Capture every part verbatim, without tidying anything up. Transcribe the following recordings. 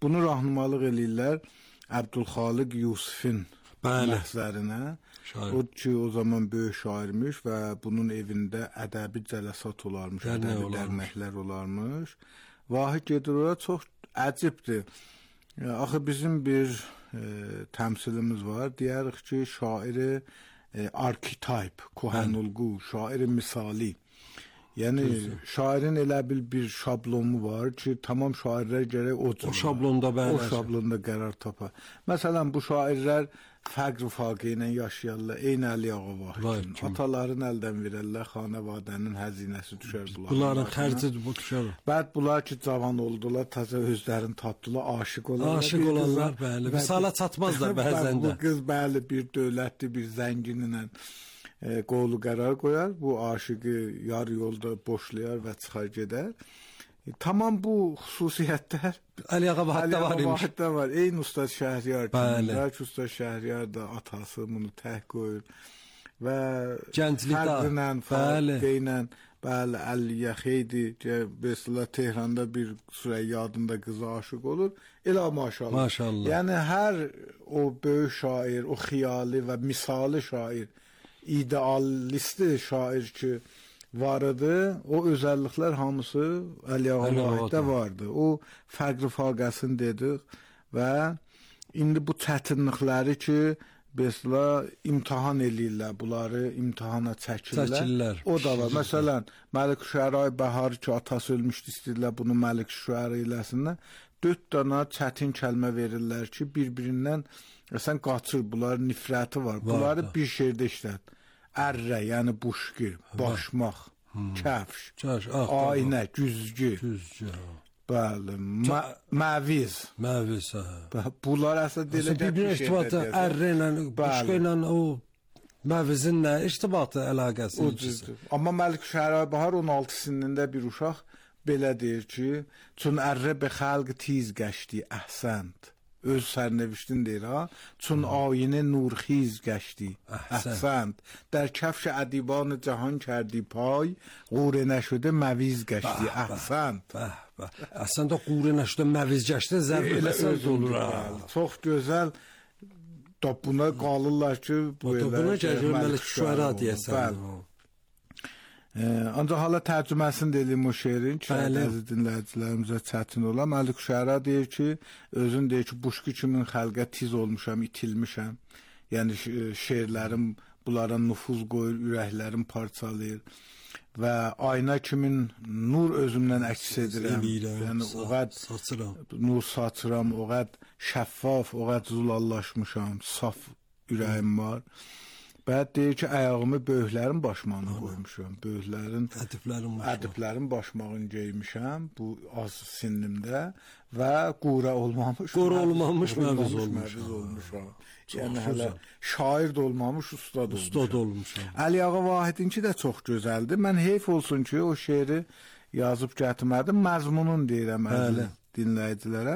Bunu rahnumalıq eləyirlər Əbdülxaliq Yusifin məhzərinə. O ki, o zaman böyük şairmiş və bunun evində ədəbi cələsat olarmış, ədəbi dərnəklər olarmış. Vahid gedir ora, çox əcibdir. Axı bizim bir e, təmsilimiz var, deyərik ki, şairi e, arketip, Kohanulqu, şairi misali. Yəni Düzdür. Şairin elə bil bir şablonu var ki, tamam şairlər gərək o, o şablonda o şablonda qərar tapar. Məsələn, bu şairlər fəqr faqi ilə yaşayarlar, eyni Əli Ağa Vahidin. Ataların əldən verərlər, xanəvadənin həzinəsi düşər bunlar. Bunların xərci bu düşər. Bəd bunlar ki, cavan oldular, təzə özlərini tapdılar, aşiq olarlar. Aşiq olarlar, bəli. Visala çatmazlar bəzən də. Bu qız bəli bir dövlətli, bir zənginlə E, qolu qərar qoyar, bu aşıqı yarı yolda boşlayar və çıxar gedər. E, tamam bu xüsusiyyətlər Əli Ağa Vahiddə var imiş. Vahiddə var. Eyni Ustad Şəhriyar kimi. Bəlkə Ustad Şəhriyar da atası bunu tək qoyur və fərqlə, fərqlə, bəli, Əliyə xeydi ki, mesela Tehranda bir Süreyya adında qıza aşıq olur. Elə maşallah. Maşallah. Yəni hər o böyük şair, o xiyali və misali şair, idealisti şair ki var idi, o özəlliklər hamısı Əli Ağa Vahiddə vardı. O fəqr faqəsini dedik və indi bu çətinlikləri ki, mesela imtahan eləyirlər, bunları imtahana çəkirlər. Çəkirlər. O da var. Məsələn, Məlik Şüəra Bəhar ki, atası ölmüşdü, istəyirlər bunu Məlik Şüəra eləsinlər. Dörd dana çətin kəlmə verirlər ki, bir-birindən sən qaçır, bunların nifrəti var. Bunları bir şeydə işlət. Ərrə, yəni buşqir, başmaq, hmm. kəfş, Kəş, ah, aynə, güzgü. Güzgü. Bəli, mə məviz. Məviz, hə. Bunlar əslində deyiləcək bir şeydir. Ərrə ilə, buşqir ilə o məvizin nə irtibatı, əlaqəsi? Amma Məlik Şüəra Bəhar on altı sinində bir uşaq belə deyir ki, çün ərrə be xalq tiz gəşdi, əhsənd. Öz sərneviştin deyir ha. Çün ayinə nurxiz gəşdi, əhsənd. Dər kəfş ədiban cahan kərdi pay, qure nəşüdə məviz gəşdi, əhsənd. Bəh, bəh. Əslində qure nəşüdə məviz gəşdi, zərb eləsənd olur ha. Çox gözəl. Buna qalırlar ki, bu elə. Buna gəlir Məlik Şüəra deyəsən. Ee, ancaq hala tərcüməsini deyim o şeirin ki, əziz dinləyicilərimizə çətin olan. Məlik Şüəra deyir ki, özün deyir ki, buşqu kimin xəlqə tiz olmuşam, itilmişəm. Yəni şeirlərim bunlara nüfuz qoyur, ürəklərim parçalayır və ayna kimin nur özümdən əks edirəm. Yəni o qədər nur saçıram, o qədər şəffaf, o qədər zulallaşmışam, saf ürəyim var. Bəd deyir ki, ayağımı böyüklərin başmağına qoymuşam. Böyüklərin, ədiblərin, ədiblərin başmağını geymişəm bu az sinnimdə və qura olmamış, qura olmamış məviz olmuşam. Yəni hələ şair də olmamış, ustad olmuşam. Ustad olmuşam. Əli Ağa Vahidinki də çox gözəldir. Mən heyf olsun ki, o şeiri yazıb gətirmədim. Məzmunun deyirəm əziz dinləyicilərə.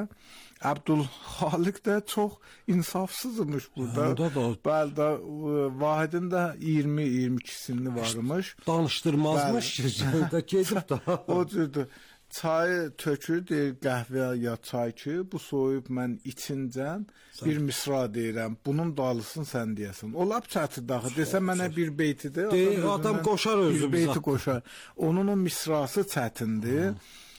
Əbdülxaliq də çox insafsızmış burada. Bəli də Vahidin də iyirmi iyirmi iki sinni varmış. Danışdırmazmış ki, da gedib da. O cürdür. Çayı tökür, deyir qəhvə ya çay ki, bu soyub mən içincən bir misra deyirəm. Bunun dalısın sən deyəsən. O lap çətir daxı. Desə mənə bir beytidir. Deyir, adam qoşar özü. Bir beyti qoşar. Onun o misrası çətindir.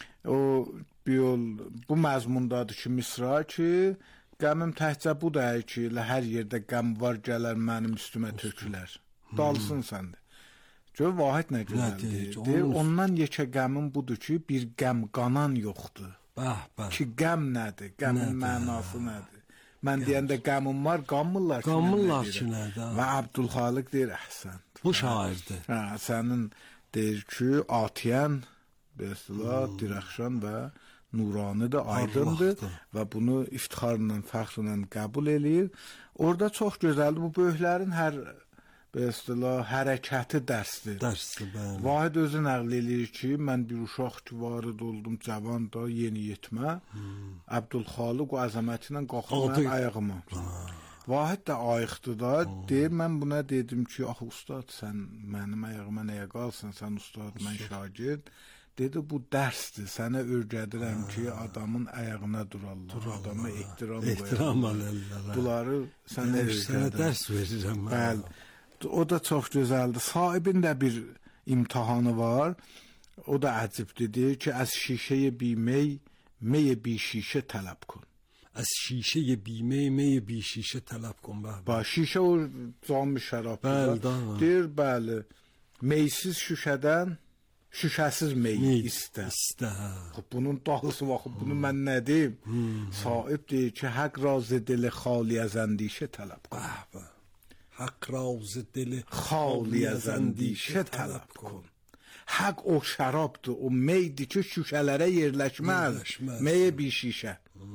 O Yol, bu məzmundadır ki, misra ki, qəmim təhcə bu da ki, hər yerdə qəm var, gələr mənim üstümə tökülər. Dalsın səndə. Gör, Vahid nə gözəldir. Deyir, ondan yekə qəmim budur ki, bir qəm qanan yoxdur. Bəh, bəh. Ki, qəm nədir? Qəmin mənası nədir? Mən deyəndə qəmim var, qanmırlar ki, qanmırlar ki, nədir? Və Əbdülxaliq deyir, əhsənd. Bu şairdir. Hə, sənin deyir ki, atiyən, besla, dirəxşan və nuranidir, aydındır və bunu iftixarla, fəxrlə qəbul eləyir. Orada çox gözəldir. Bu böyüklərin hər bəstələ hərəkəti dərsdir. Dərsdir, bəli. Vahid özü nəql eləyir ki, mən bir uşaq ki, varid oldum, cavan da, yeni yetmə. Hmm. Əbdülxaliq o əzəmətinə qalxır mənim ayağıma. Vahid də ayıqdır da, hmm. deyir, mən buna dedim ki, axı ustad, sən mənim ayağıma nəyə qalsın, sən ustad, mən şagird. Dedi, bu dərsdir, sənə öyrədirəm ki, adamın ayağına durarlar, durarlar adama ehtiram ehtiram alırlar. Bunları sənə öyrədirəm. Sənə dərs verirəm. Bəli, o da çox gözəldir. Sahibin də bir imtihanı var, o da əcibdir, deyir ki, az şişəyə biməy, meyə bir şişə tələb kün. از شیشه بیمه می بی شیشه طلب کن. با şişə o canlı şərabdır. Deyir, bəli, meysiz şüşədən şüşəsiz mey istə. İstə. Bunun dahısı vaxtı, bunu mən nə deyim? Sahib deyir ki, haqq razı dili xali az əndişə tələb kün. Haqq razı dili xali az əndişə tələb kün. Haqq o şərabdır, o meydir ki, şüşələrə yerləşməz. Meyə bir şişə.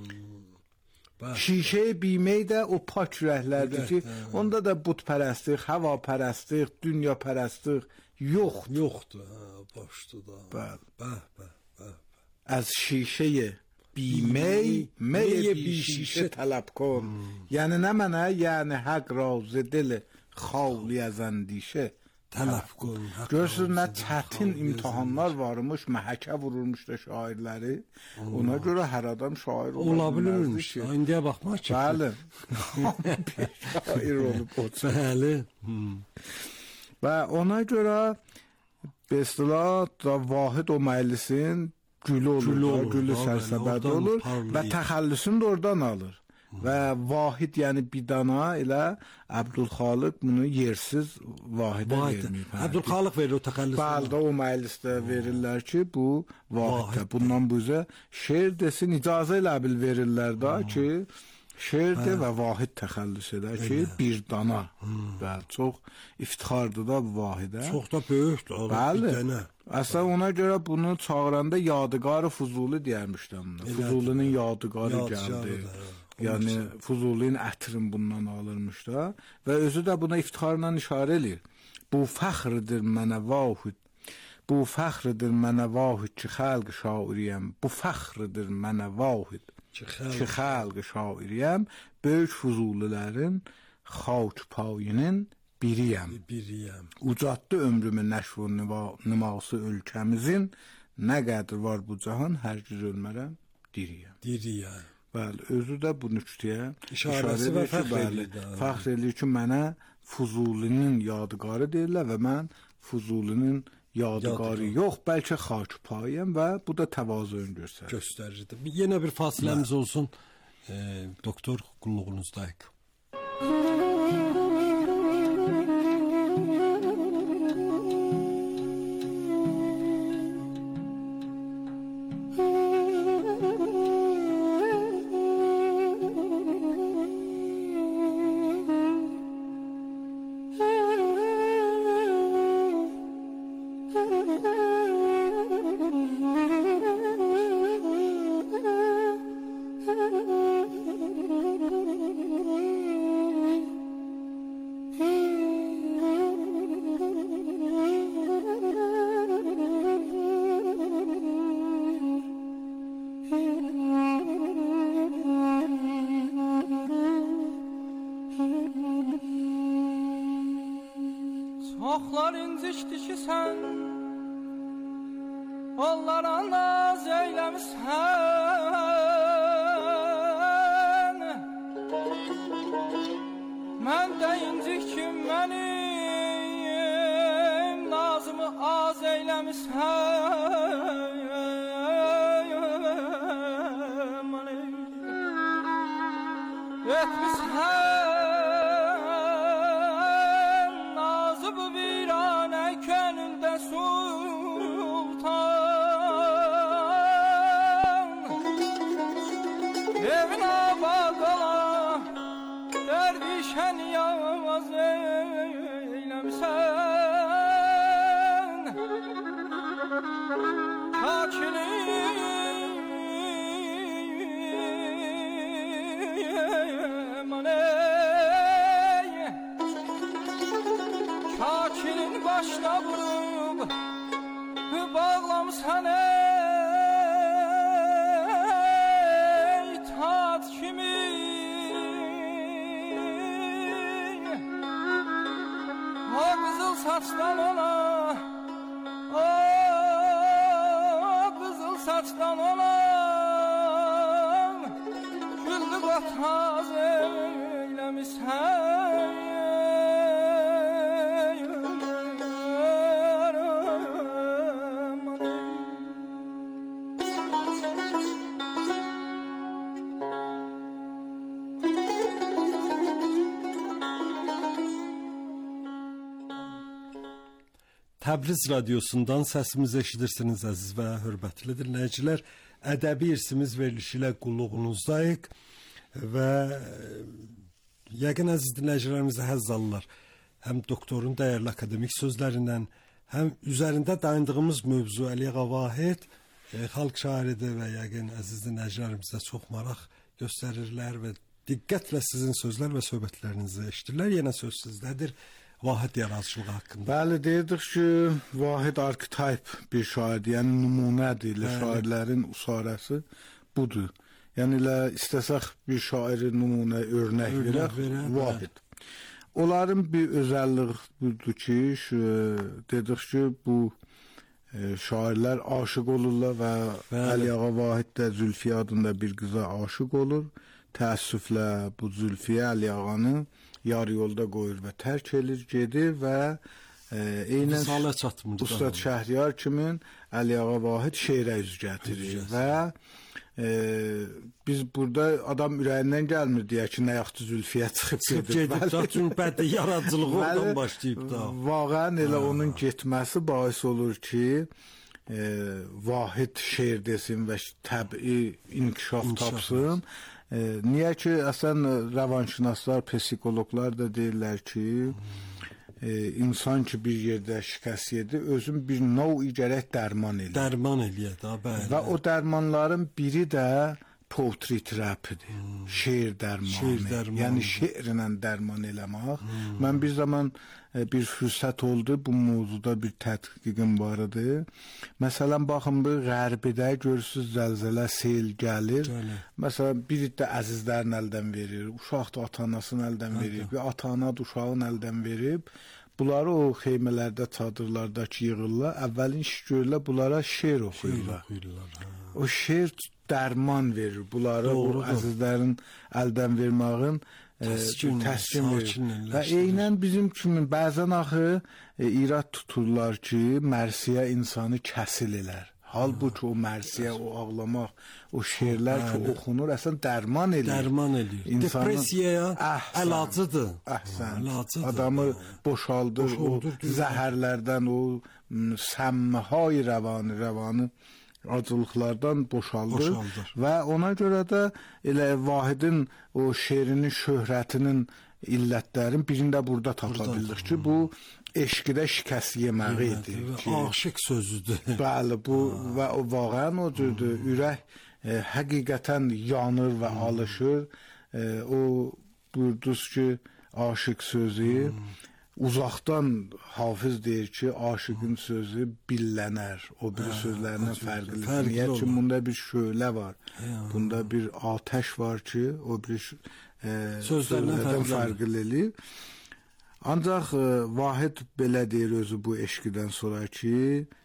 Şişəyə bimək də o pak ürəklərdir ki, onda da budpərəstlik, havapərəstlik, dünyapərəstlik yoxdur. Yoxdur, başdır da. Bəli. Bəh, bəh, bəh. Az şişəyə bimək, meyə bir şişə tələb kün. Yəni nə mənə? Yəni haqq razı dili xali az əndişə tələb kün. Görürsünüz, nə çətin imtihanlar varmış, məhəkə vurulmuş da şairləri. Ona görə hər adam şair ola bilirmiş. İndiyə baxmaq ki. Bəli. Şair olub o. Bəli. Və ona görə bəstələr da Vahid o məclisin gülü olur, gülü sərsəbəd olur və təxəllüsünü də oradan alır. Və Vahid, yəni bidana ilə Əbdülxaliq bunu yersiz Vahidə verməyib. Əbdülxaliq verir o təxəllüsünü. Bəli, o məclisdə verirlər ki, bu Vahiddə. Bundan bu üzə şeir desin, icazə ilə bil verirlər da ki, şeirdir və Vahid təxəllüs edər ki, bir dana. Bəli, çox iftixardır da bu Vahidə. Çox da böyükdür. Bəli. Əslən ona görə bunu çağıranda Yadigar-ı Fuzuli deyərmişdim. Fuzulinin Yadigarı gəldi. Yəni Fuzulinin ətrin bundan alırmış da və özü də buna iftiharla işarə eləyir. Bu fəxrdir mənə Vahid. Bu fəxrdir mənə Vahid ki, xalq şairiyəm. Bu fəxrdir mənə Vahid ki, xalq şairiyəm. Böyük Fuzulilərin xaç payının biriyəm. Biriyəm. Ucatdı ömrümü nəşv nüması ölkəmizin. Nə qədər var bu cahan, hər giz ölmərəm, diriyəm. Diriyəm. Bəli, özü də bu nüktəyə işarəsi və fəxr edir. Fəxr edir ki, mənə Fuzulinin yadigarı deyirlər və mən Fuzulinin yadigarı yox, bəlkə xaç payəm və bu da təvazun göstərir. Göstərir. Yenə bir fasiləmiz olsun. E, doktor, qulluğunuzdayıq. Çoxlar incikdi ki sən onlara naz eyləmişsən. Mən də incik ki mənim nazımı az eyləmişsən. Etmişsən sultan. Evin abad ola dervişen yavaz eylemsen. Kakinim aney, kakinin başına vurup bağlamsan ey tat kimi. O kızıl saçtan ona oy dastan olan güllü qataz eyləmişsən. Təbriz radiosundan səsimizi eşidirsiniz əziz və hörmətli dinləyicilər. Ədəbi irsimiz verilişi ilə qulluğunuzdayıq və yəqin əziz dinləyicilərimiz də həzz alırlar. Həm doktorun dəyərli akademik sözlərindən, həm üzərində dayandığımız mövzu Əliağa Vahid e, xalq şairidir və yəqin əziz dinləyicilərimiz də çox maraq göstərirlər və diqqətlə sizin sözlər və söhbətlərinizi eşidirlər. Yenə söz sizdədir. Vahid yaradıcılığı haqqında. Bəli, deyirdik ki, Vahid arketip bir şairdir, yəni nümunədir. Elə şairlərin usarəsi budur. Yəni elə istəsək bir şairi nümunə örnək verək, Vahid. Onların bir özəlliyi budur ki, şu, dedik ki, bu e, şairlər aşık olurlar və Əliağa Vahid də Zülfiyə adında bir qıza aşık olur. Təəssüflə bu Zülfiyə Əliağanı yarı yolda qoyur və tərk edir, gedir və e, eynən Ustad Şəhriyar kimin Əliağa Vahid şeirə üz gətirir və e, biz burada adam ürəyindən gəlmir deyək ki, nə yaxşı Zülfiyə çıxıb gedir. Çünki bədii yaradıcılığı oradan başlayıb da. Vağən elə ha. Onun getməsi bahis olur ki, e, Vahid şeir desin və təbii inkişaf tapsın. E, niyə ki, əsən rəvanşünaslar, psixologlar da deyirlər ki, e, insan ki bir yerdə şikəst yedi, özün bir növ gərək dərman eləyir. Dərman eləyir da, bəli. Və o dərmanların biri də poetry terapidir. Hmm. Şeir dərmanı. Şeir dərmanı. Yəni şeirlə dərman eləmək. Hmm. Mən bir zaman e, bir fürsət oldu, bu mövzuda bir tədqiqim var idi. Məsələn, baxın, bu Qərbidə görürsüz zəlzələ, sel gəlir. Gəlir. Məsələn, biri də əzizlərin əldən verir, uşaq da ata-anasının əldən verir, bir ata-ana da uşağın əldən verib. Bunları o xeymələrdə, çadırlardakı yığırlar. Əvvəlin iş görürlər, bunlara şeir oxuyurlar. Şeir oxuyurlar. O şeir dərman verir. Bunları doğru, o əzizlərin əldən verməyin təskin, təskin verir. Və eynən bizim kimi bəzən axı e, irad tuturlar ki, mərsiyə insanı kəsil elər. Halbuki o mərsiyə, o ağlamaq, o şeirlər ki oxunur, əslən dərman edir. Dərman edir. Depressiyaya əlacıdır. Əhsən. Adamı boşaldır, boşaldır o zəhərlərdən, o səmməhay rəvanı, rəvanı acılıqlardan boşaldır. boşaldır və ona görə də elə Vahidin o şeirinin şöhrətinin illətlərin birində burada tapa bildik ki, bu eşqidə şikəst yeməyi idi. Aşıq sözüdür. Bəli, bu və o vaqəən o cürdür. Ürək e, həqiqətən yanır və hmm. alışır. E, o buyurduz ki, aşıq sözü hmm. uzaqdan Hafiz deyir ki, aşıqın sözü billənər. O bir hə, sözlərindən fərqlidir. Niyə ki, bunda bir şölə var. Hə, bunda bir atəş var ki, o bir e, sözlərdən fərqlidir. Ancaq e, Vahid belə deyir özü bu eşqidən sonra ki,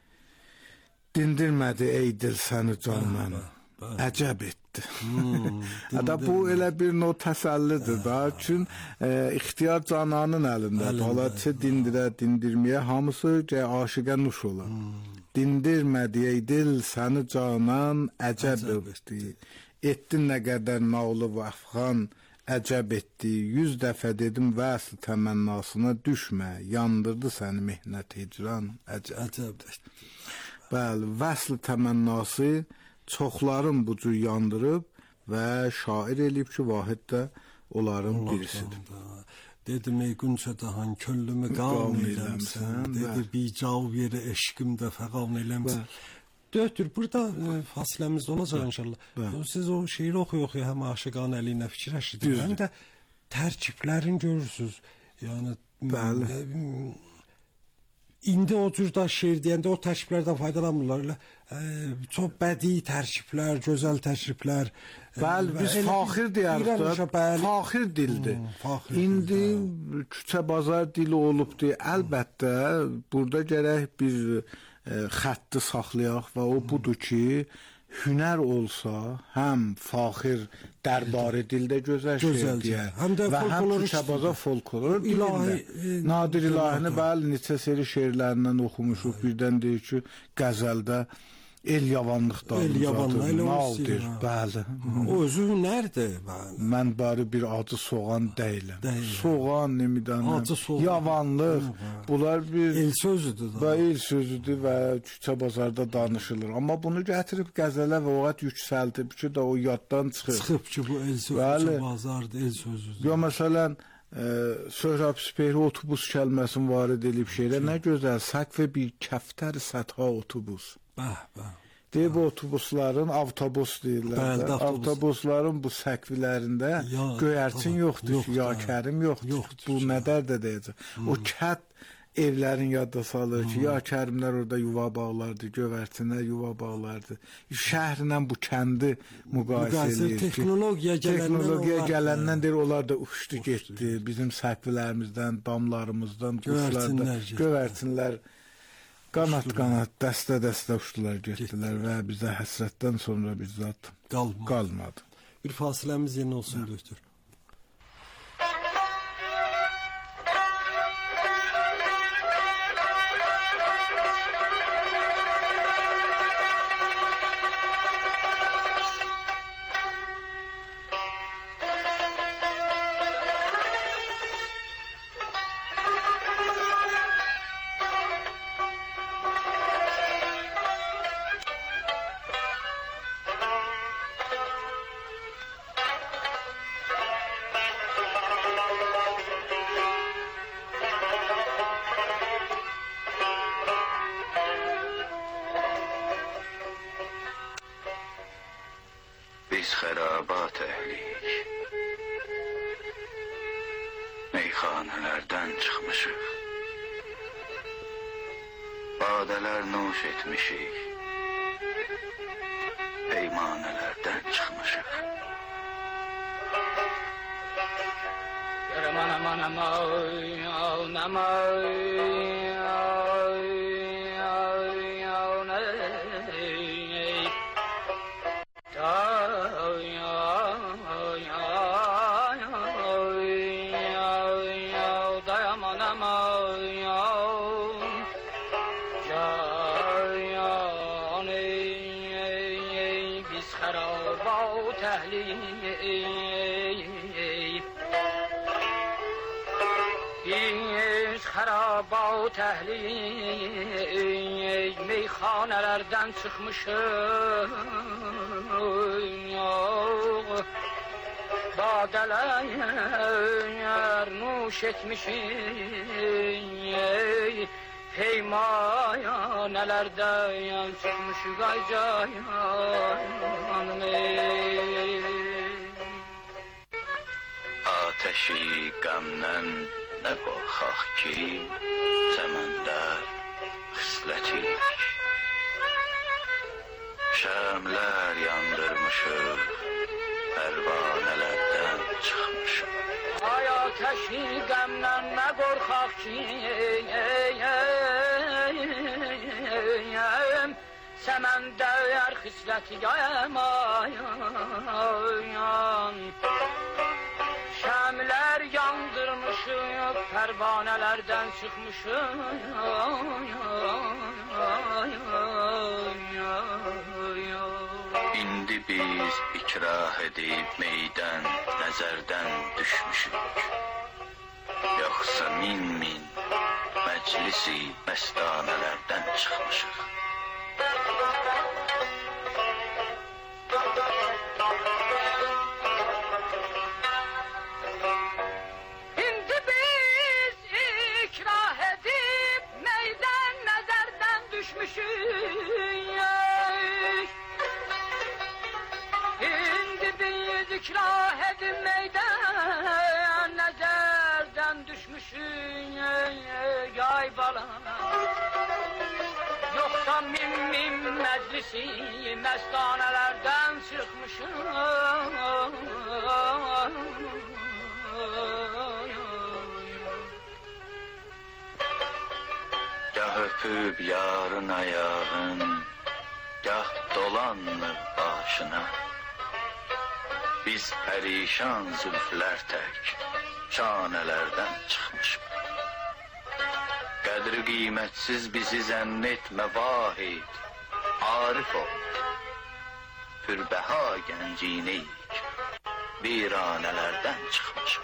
dindirmədi ey dil səni can mənə, əcəb etdi. Hmm, Hətta bu elə bir növ təsəllidir da, çünki e, ixtiyar cananın əlindədir. Halatçı dindirə, dindirməyə hamısı gəyə aşiqə nuş olar. Hmm. Dindirmədi ey dil səni canan, əcəb etdi. Etdin nə qədər nağlı və əfğan, əcəb etdi, yüz dəfə dedim vəsl təmənnasına düşmə, yandırdı səni mehnət hicran, əcəb, əcəb etdi. Bəli, vəsl təmənnası çoxların bu cür yandırıb və şair eləyib ki, Vahid də onların Allah birisidir. Dedim ey Qunçə dahan köllümü qam eləmsən, dedi bir cav yeri eşqim də fəqam eləmsən. Dötür, burada e, fasiləmiz olacaq inşallah. Bə. Siz o şeiri oxuya-oxuya həm aşıqanə əliyinə fikirləşirsiniz, həm də tərkiblərini görürsünüz. Yəni, bəli. E, indi o cürdə şeir deyəndə o tərkiblərdən faydalanmırlar. Elə, e, çox bədii tərkiblər, gözəl tərkiblər. Bəli, biz elə, faxir deyərik da, faxir dildir. Hmm, faxir indi dildir. Küçə bazar dili olubdur. Əlbəttə, burada gərək bir xətti saxlayaq və o budur ki, hünər olsa, həm faxir dərbarı dildə gözəl şeir deyər, həm də və həm folklor Türkçəbaza folklor ilahi, dilində. Nadir İlahini bəli neçə seri şeirlərindən oxumuşuq. Birdən deyir ki, qəzəldə el yavanlıqdan el uzadır, bəli. O özü hünərdir, bəli. Mən bari bir acı soğan deyiləm. Soğan, nemidanəm, yavanlıq, bunlar bir el sözüdür. Və el sözüdür və küçə bazarda danışılır. Amma bunu gətirib qəzələ və oğat yüksəldib ki, də o yaddan çıxır. Çıxıb ki, bu el sözü bazardır, el sözüdür. Ya məsələn, Söhrab Süpeyri otobus kəlməsini varid edib şeirə, nə gözəl, səqfə bir kəftər sətha otobus. Bəh, bəh. Deyib avtobusların, avtobus deyirlər də, avtobusların bu səkvilərində göyərçin yoxdur, ya kərim yoxdur, bu nədər də deyəcək. O kət evlərin yadda salır ki, ya kərimlər orada yuva bağlardı, gövərçinlər yuva bağlardı. Şəhrindən bu kəndi müqayisə edir. Texnologiya gələndən deyir, onlar da uçdu getdi. Bizim səkvilərimizdən, damlarımızdan, quşlardan, gövərçinlər qanat-qanat, dəstə-dəstə uçdular, getdilər və bizə həsrətdən sonra bir zat qalmadı. Bir fasiləmiz yeni olsun, doktor. Biz xərabat əhlik, meyxanələrdən çıxmışıq, badələr nuş etmişik, peymanələrdən çıxmışıq. Aman aman aman aman xərabat əhlik, meyxanələrdən çıxmışıq, badələr nuş etmişik, peymanələrdən çıxmışıq, ay canım. Ateşi qəmdən nə qorxaq ki, səməndə xislətik, şəmlər yandırmışıq, pərvanələrdən çıxmışıq. Ay ateşi qəmdən nə qorxaq ki, səməndə xislətik, şəmlər yandırmışıq, pərvanələrdən çıxmışıq. İndi biz ikrah edib meydən, nəzərdən düşmüşük, yoxsa min-min məclisi məstanələrdən çıxmışıq. İndi biz ikrah edib meydən, nəzərdən düşmüşük, ay balam. Yoxsa min-min məclisi məstanələrdən çıxmışıq. Gah öpüb yarın ayağın, gah dolanmır başına. Biz perişan zülflər tək şanələrdən çıxmışıq. Qədri qiymətsiz bizi zənn etmə vahid, arif ol. Pürbəha gənciyik, viranələrdən çıxmışıq.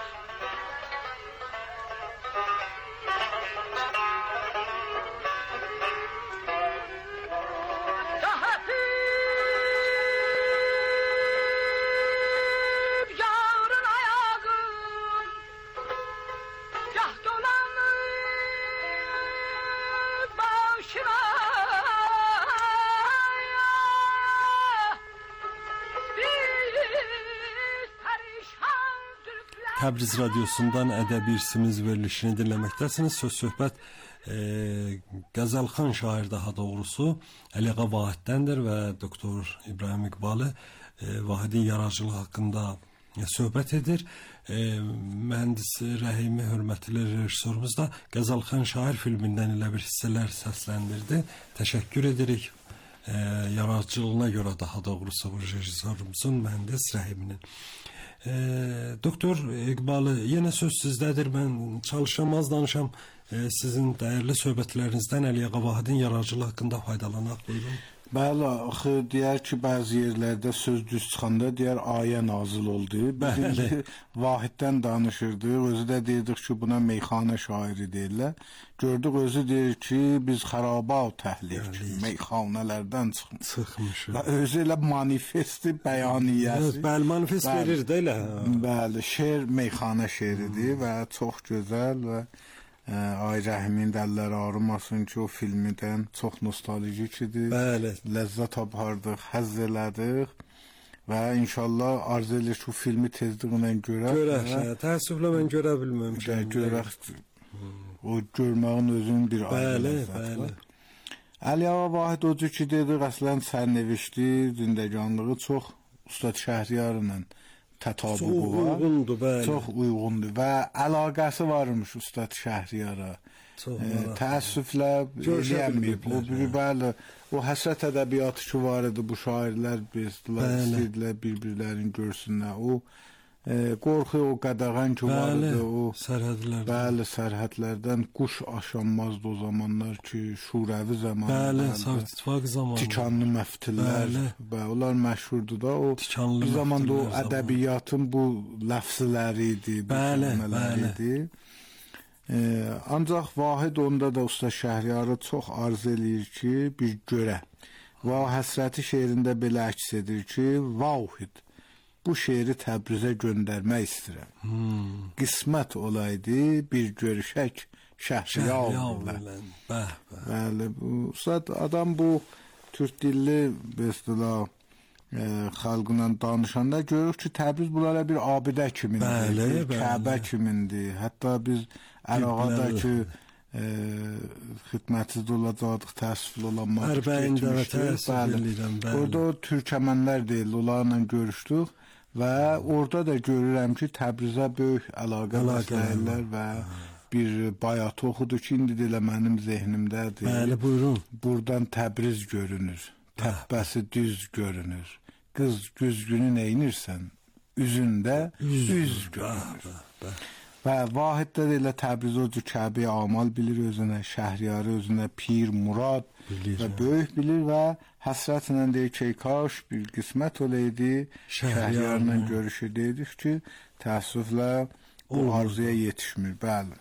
Təbriz Radyosu'ndan Ədəbi İrsimiz verilişini dinləməkdəsiniz. Söz söhbət e, Qəzəlxan şair daha doğrusu Əliağa Vahid'dəndir və doktor İbrahim İqbalı e, Vahid'in yaradıcılığı haqqında e, söhbət edir. E, mühəndis Rəhimi hörmətli rejissorumuz da Qəzəlxan şair filmindən elə bir hissələr səsləndirdi. Təşəkkür edirik e, yaradıcılığına görə daha doğrusu bu rejissorumuzun, mühəndis Rəhiminin. E, doktor İqbalı, yenə söz sizdədir. Mən çalışam, az danışam. E, sizin dəyərli söhbətlərinizdən Əliağa Vahidin yaradıcılığı haqqında faydalanaq. Buyurun. Bəli, axı deyər ki, bəzi yerlərdə söz düz çıxanda deyər ayə nazil oldu. Biz Vahiddən danışırdıq, özü də deyirdik ki, buna meyxana şairi deyirlər. Gördük, özü deyir ki, biz xaraba təhlik, meyxanələrdən çıxmışıq. Və özü elə manifesti, bəyaniyyəsi. Bəli, manifest verir də elə. Bəli, şeir meyxana şeiridir və çox gözəl və Ay Rəhimin də əlləri ağrımasın ki, o filmidən çox nostalgik idi. Bəli. Ləzzət apardıq, həzz elədik və inşallah arzu edir ki, o filmi tezliklə görək. Görək, hə, təəssüflə mən görə bilməmişəm. Görək, o görməyin özünün bir ayrı ləzzəti var. Əliağa Vahid o cür ki, dedik, əslən sərnevişdi, zindəganlığı çox Ustad Şəhriyarla tətabüqü var. Uyğundur, bəli. Çox uyğundur və əlaqəsi varmış Ustad Şəhriyara. E, təəssüflə eləyəməyib. O, bəli, o həsrət ədəbiyyatı ki var idi, bu şairlər istəyirlər bir-birlərini görsünlər. O e, qorxu, o qadağan ki var idi, o sərhədlərdən. Bəli, sərhədlərdən quş aşanmazdı o zamanlar ki, şurəvi zamanı. Bəli, Sovet İttifaqı zamanı. Tikanlı məftillər. Bəli, onlar məşhurdur da. O Tikanlı bir zamanda o ədəbiyyatın bu ləfzləri idi, bu kəlmələri idi. E, ancaq Vahid onda da Usta Şəhriyarı çox arzu eləyir ki, bir görə. Və həsrəti şeirində belə əks edir ki, Vahid, bu şeiri Təbrizə göndərmək istəyirəm. Hmm. Qismət olaydı, bir görüşək Şəhriyarla. Bəli, bu Ustad adam bu türk dilli bəstələ e, xalqla danışanda görürük ki, Təbriz bunlara bir abidə kimindir, Kəbə kimindir. Hətta biz Ərağadakı e, xidmətsizdə olacaqdıq, təəssüflü olan market geçmişdik. Orada o türkəmənlər deyil, onlarla görüşdük və orada da görürəm ki, Təbrizə böyük əlaqə məsəllər və bir bayat oxudu ki, indi də elə mənim zehnimdədir. Bəli, buyurun. Buradan Təbriz görünür, təpbəsi düz görünür. Qız güzgünü neynirsən, üzündə üz, üz görünür. Bəh, bəh. Və Vahiddə də elə Təbriz o cür Kəbəyə amal bilir özünə, Şəhriyarı özünə pir, murad bilir, və böyük bilir və həsrətlə deyir ki, kaş bir qismət olaydı, Şəhriyarla görüşü dedik ki, təəssüflə o arzuya yetişmir, bəli.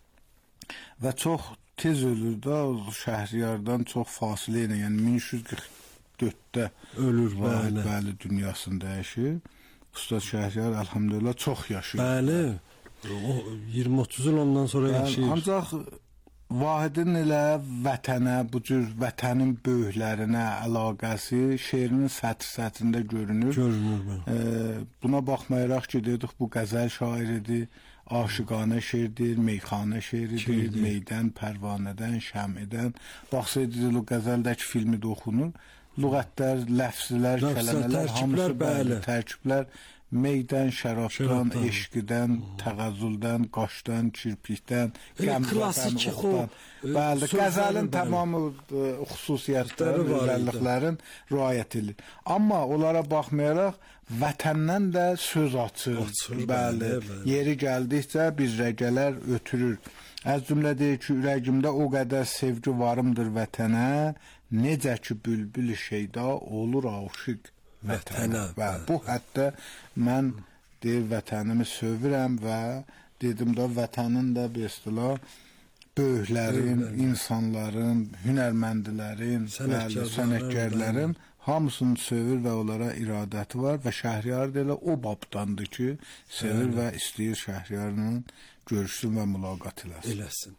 Və çox tez ölür da, Şəhriyardan çox fasilə ilə, yəni min üç yüz qırx dörddə ölür, bəli, bəli, dünyasını dəyişir. Ustad Şəhriyar, əlhamdülillah, çox yaşayır. Bəli. O iyirmi otuz il ondan sonra yaşayır. Ancaq Vahidin elə vətənə, bu cür vətənin böyüklərinə əlaqəsi şeirinin səthi-səthində görünür. Görünür. E, buna baxmayaraq ki, dedik bu qəzəl şairidir, aşıqanə şeirdir, meyxanə şeiridir, şeirdir. Meydən, pərvanədən, şəmidən. Baxsaydınız o qəzəldəki filmi də oxunur. Lüğətlər, ləfzlər, kəlmələr, hamısı bəli, tərkiblər meydən, şərabdan, Şərabdan. eşqdən, təğazzüldən, qaşdan, kirpikdən, qəmzədən, klassik oxdan. o, Bəli, sözləri, qəzəlin bəli. tamamı e, xüsusiyyətləri, Var idi. özəlliklərin riayət edilir. Amma onlara baxmayaraq vətəndən də söz açır. Açır, bəli, bəli, bəli. Yeri gəldikcə bir rəgələr ötürür. Az cümlə deyir ki, ürəyimdə o qədər sevgi varımdır vətənə, necə ki bülbül şeyda olur aşiq vətənə. Və bu hətta mən deyir vətənimi sevirəm və dedim də vətənin də bir istilah böyüklərin, insanların, hünərməndilərin, bəli, sənətkarların hamısını sevir və onlara iradəti var və Şəhriyar da elə o babdandır ki, sevir və istəyir Şəhriyarla görüşsün və mülaqat eləsin. Eləsin.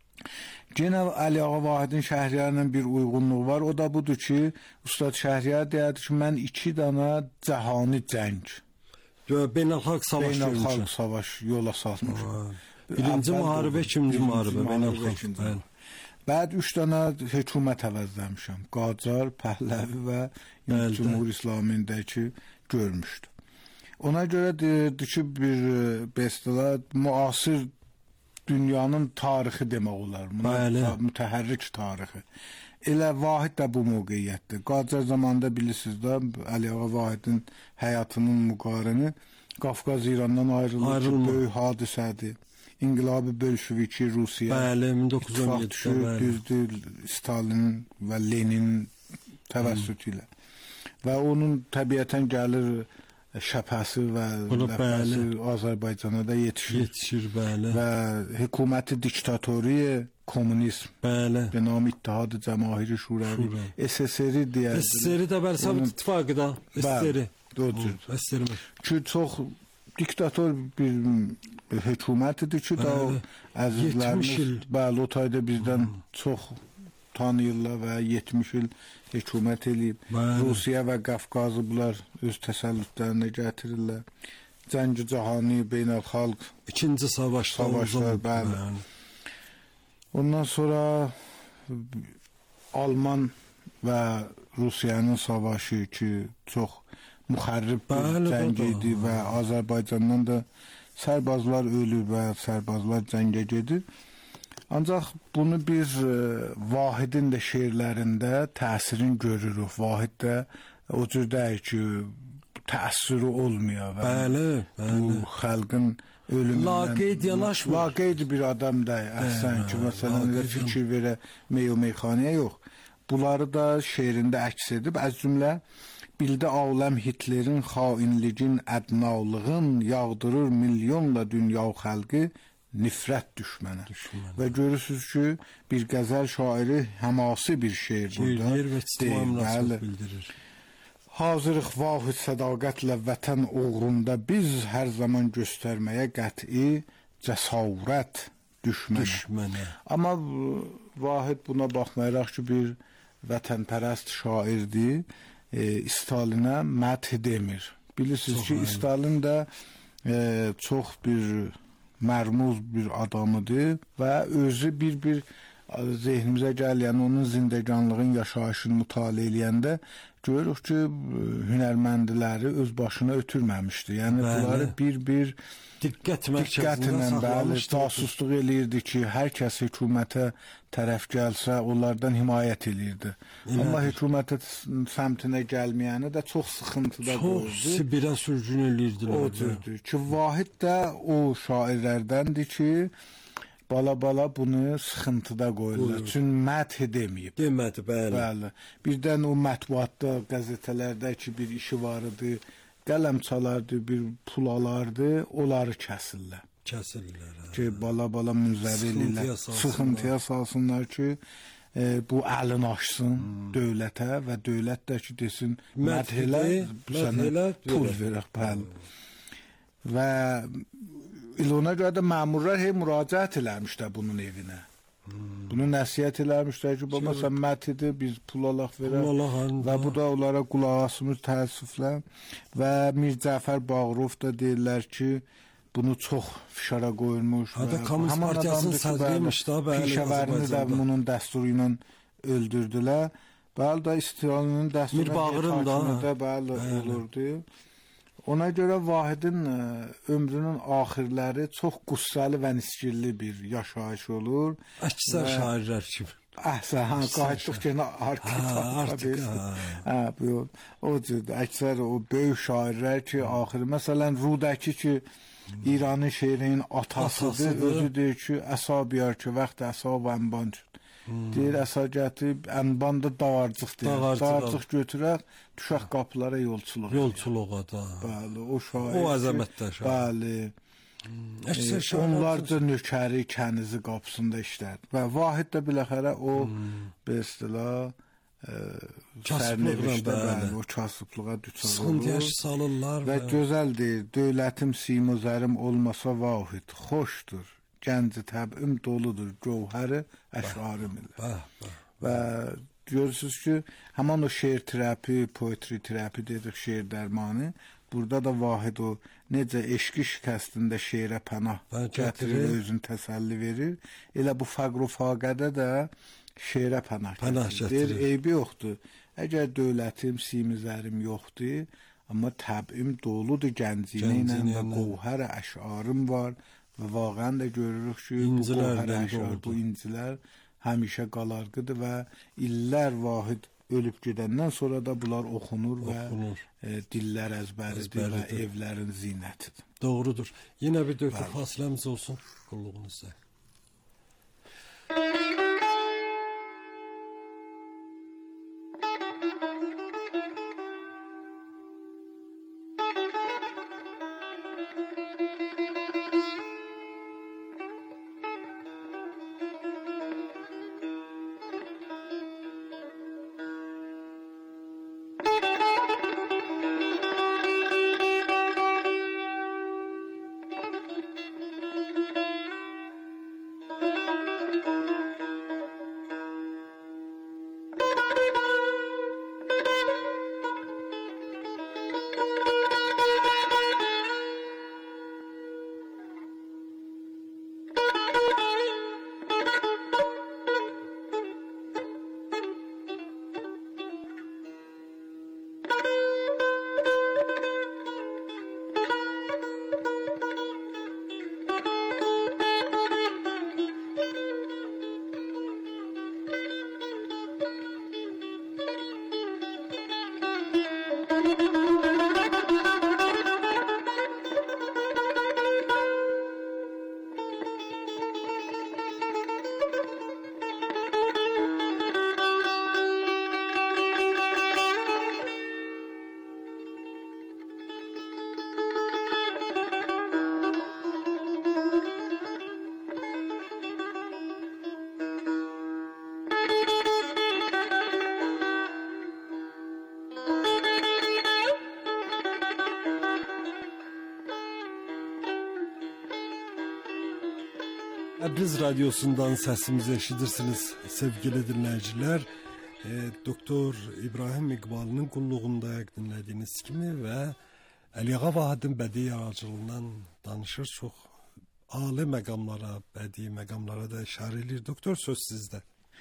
Yenə Əli Ağa Vahidin Şəhriyarla bir uyğunluğu var. O da budur ki, Ustad Şəhriyar deyir ki, mən iki dana cəhani cəng, Beynəlxalq savaş beynəlxalq görmüşəm. savaş yola salmışam. Birinci müharibə, ikinci müharibə, beynəlxalq. Bəli. Bəd üç dənə hökumət əvəzləmişəm. Qacar, Pəhləvi və Bəli. Cümhur İslamindəki görmüşdü. Ona görə deyirdi ki, bir bestələ müasir dünyanın tarixi demək olar. Bəli. Mütəhərrik tarixi. Elə Vahid də bu mövqeyiyyətdir. Qacar zamanında bilirsiniz də Əli Ağa Vahidin həyatının müqarəni Qafqaz İrandan ayrılır, Ayrılma. böyük hadisədir. İnqilab-ı Bolşeviki Rusiya. Bəli, min doqquz yüz on yeddidə, İttifaq bəli. düzdür, Stalin və Lenin təvəssütü ilə. Və onun təbiətən gəlir şəpəsi və Bunu ləpəsi bəli. Azərbaycana da yetişir. Yetişir, bəli. Və hökuməti diktatoriya kommunizm Bəli. به نام اتحاد جماهیر شوروی شوروی. اس اس ری deyir. SSR də bəli, Sovet İttifaqı da, SSR. Doğrudur. SSR. Ki çox diktator bir hökumət idi ki, da Bəli. əzizlərimiz yetmiş il. bəli o tayda bizdən çox tanıyırlar və yetmiş il hökumət eləyib. Bəli. Rusiya və Qafqazı bunlar öz təsəllütlərinə gətirirlər. Cəng-i cahani, beynəlxalq İkinci savaşda Savaşlar, uzun- bəli. Ondan sonra Alman və Rusiyanın savaşı ki, çox müxərrib bir Bəli, cəng bəli. idi və Azərbaycandan da sərbazlar ölür və sərbazlar cəngə gedir. Ancaq bunu biz e, Vahidin də şeirlərində təsirini görürük. Vahid də o cür deyir ki, təsiri olmuyor və Bəli, bəli. bu xalqın ölümündən Laqeyd yanaşmır. Laqeyd bir adam da əhsən ki, məsələn elə laqeyd fikir verə mey o meyxanəyə yox. Bunları da şeirində əks edib, az cümlə bildi aləm Hitlerin xainliyin, ədnalığın yağdırır milyonla dünya xalqı nifrət düşmənə. Və görürsüz ki, bir qəzəl şairi həmasi bir şeir burada. Şeirlər və ictimai deyir, münasibət bəli. bildirir. Hazırıq vahid sədaqətlə vətən uğrunda biz hər zaman göstərməyə qəti cəsarət düşmənə. Düşmənə. Amma bu- Vahid buna baxmayaraq ki, bir vətənpərəst şairdir, e, Stalinə məth demir. Bilirsiniz Çox ki, ayrı. Stalin də e, çox bir mərmuz bir adamıdır və özü bir-bir zehnimizə gələn onun zindəganlığın yaşayışını mütaliə eləyəndə görürük ki, hünərməndiləri öz başına ötürməmişdi. Yəni Bəli. bunları bir-bir Diqqət mərkəzində diqqətlə bəli saxlamışdı. casusluq eləyirdi ki, hər kəs hökumətə tərəf gəlsə, onlardan himayət eləyirdi. Amma hökumətə səmtinə gəlməyəni də çox sıxıntıda Çox qoyurdu. Sibirə sürgün eləyirdilər. O cürdür ki, Vahid də o şairlərdəndir ki, bala-bala bunu sıxıntıda qoyurlar. Çünki məth deməyib. Demədi, bəli. Bəli. Birdən o mətbuatda, qəzetələrdə ki, bir işi var idi, qələm çalardı, bir pul alardı, onları kəsirlər. Kəsirlər. hə. Ki, bala-bala münzəvi Sıxıntıya eləyirlər. salsınlar. Sıxıntıya salsınlar ki, e, bu əlini açsın Hmm. dövlətə və dövlət də ki, desin, Məth məth elə, elə, sənə məth elə, pul verək. verək, bəli. Və İlona görə də məmurlar hey müraciət eləmişlər bunun evinə. Hmm. Bunu nəsihət eləmişlər ki, baba sən mətidir, biz pul alaq verək. Pul alaq, hə, Və hə. bu da onlara qulaq asmır təəssüflə. Və Mir Cəfər Bağırov da deyirlər ki, bunu çox fişara qoyulmuş. Hatta və Komünist həmin Partiyasının adamdır ki, sədriymiş da, bəli, Pişəvərini də Azərbaycanda. bunun dəsturu ilə öldürdülər. Bəli də İstiqlalının dəsturu Mir Bağırın da, da bəli bəli. olurdu. Ona görə Vahidin ə, ömrünün axirləri çox qüssəli və nisgilli bir yaşayış olur. Əksər şairlər kimi. Əhsən, qayıtdıq ki, artıq. Hə, bu o cür əksər o böyük şairlər ki, axırı məsələn Rudəki ki, İranın şeirinin atasıdır, özü deyir ki, əsabiyyar ki, vaxt əsab ənban ki. Deyir, əsa gətirib, ənban da dağarcıq deyir. Dağarcıq götürək, düşək qapılara yolçuluq. Yolçuluğa da. Bəli, o şair. O əzəmətdə şair. Bəli. E, onlarca nökəri kənizi qapısında işlər. Və Vahid də biləxərə o, bir istilah, sərnevişdə, bəli, o kasıblığa düçar olur. Sıxıntıya salırlar. Və gözəl deyir, dövlətim simuzərim olmasa Vahid, xoşdur. Gənci təbim doludur, gövhəri əşarım ilə. Və görürsünüz ki, həman o şeir terapi, poetry terapi dedik, şeir dərmanı, burada da Vahid o necə eşqi şikəstində şeirə pənah gətirir, özünü təsəlli verir. Elə bu fəqr-u faqədə də şeirə pənah gətirir. Deyir, eybi yoxdur. Əgər dövlətim, simizərim yoxdur, amma təbim doludur gənciylə və qovhər əşarım var. Və vaqən də görürük ki, bu qovhər əşar, bu incilər həmişə qalarqıdır və illər Vahid ölüb gedəndən sonra da bunlar oxunur, oxunur. və e, dillər əzbəridir, əzbəridir və evlərin zinətidir. Doğrudur. Yenə bir dörtlük fasiləmiz olsun qulluğunuzda. Təbriz radyosundan səsimizi eşidirsiniz sevgili dinləyicilər. E, Doktor İbrahim İqbalının qulluğunda dinlədiyiniz kimi və Əliağa Vahidin bədii yaradıcılığından danışır. Çox ali məqamlara, bədii məqamlara da işarə edir. Doktor, söz sizdə.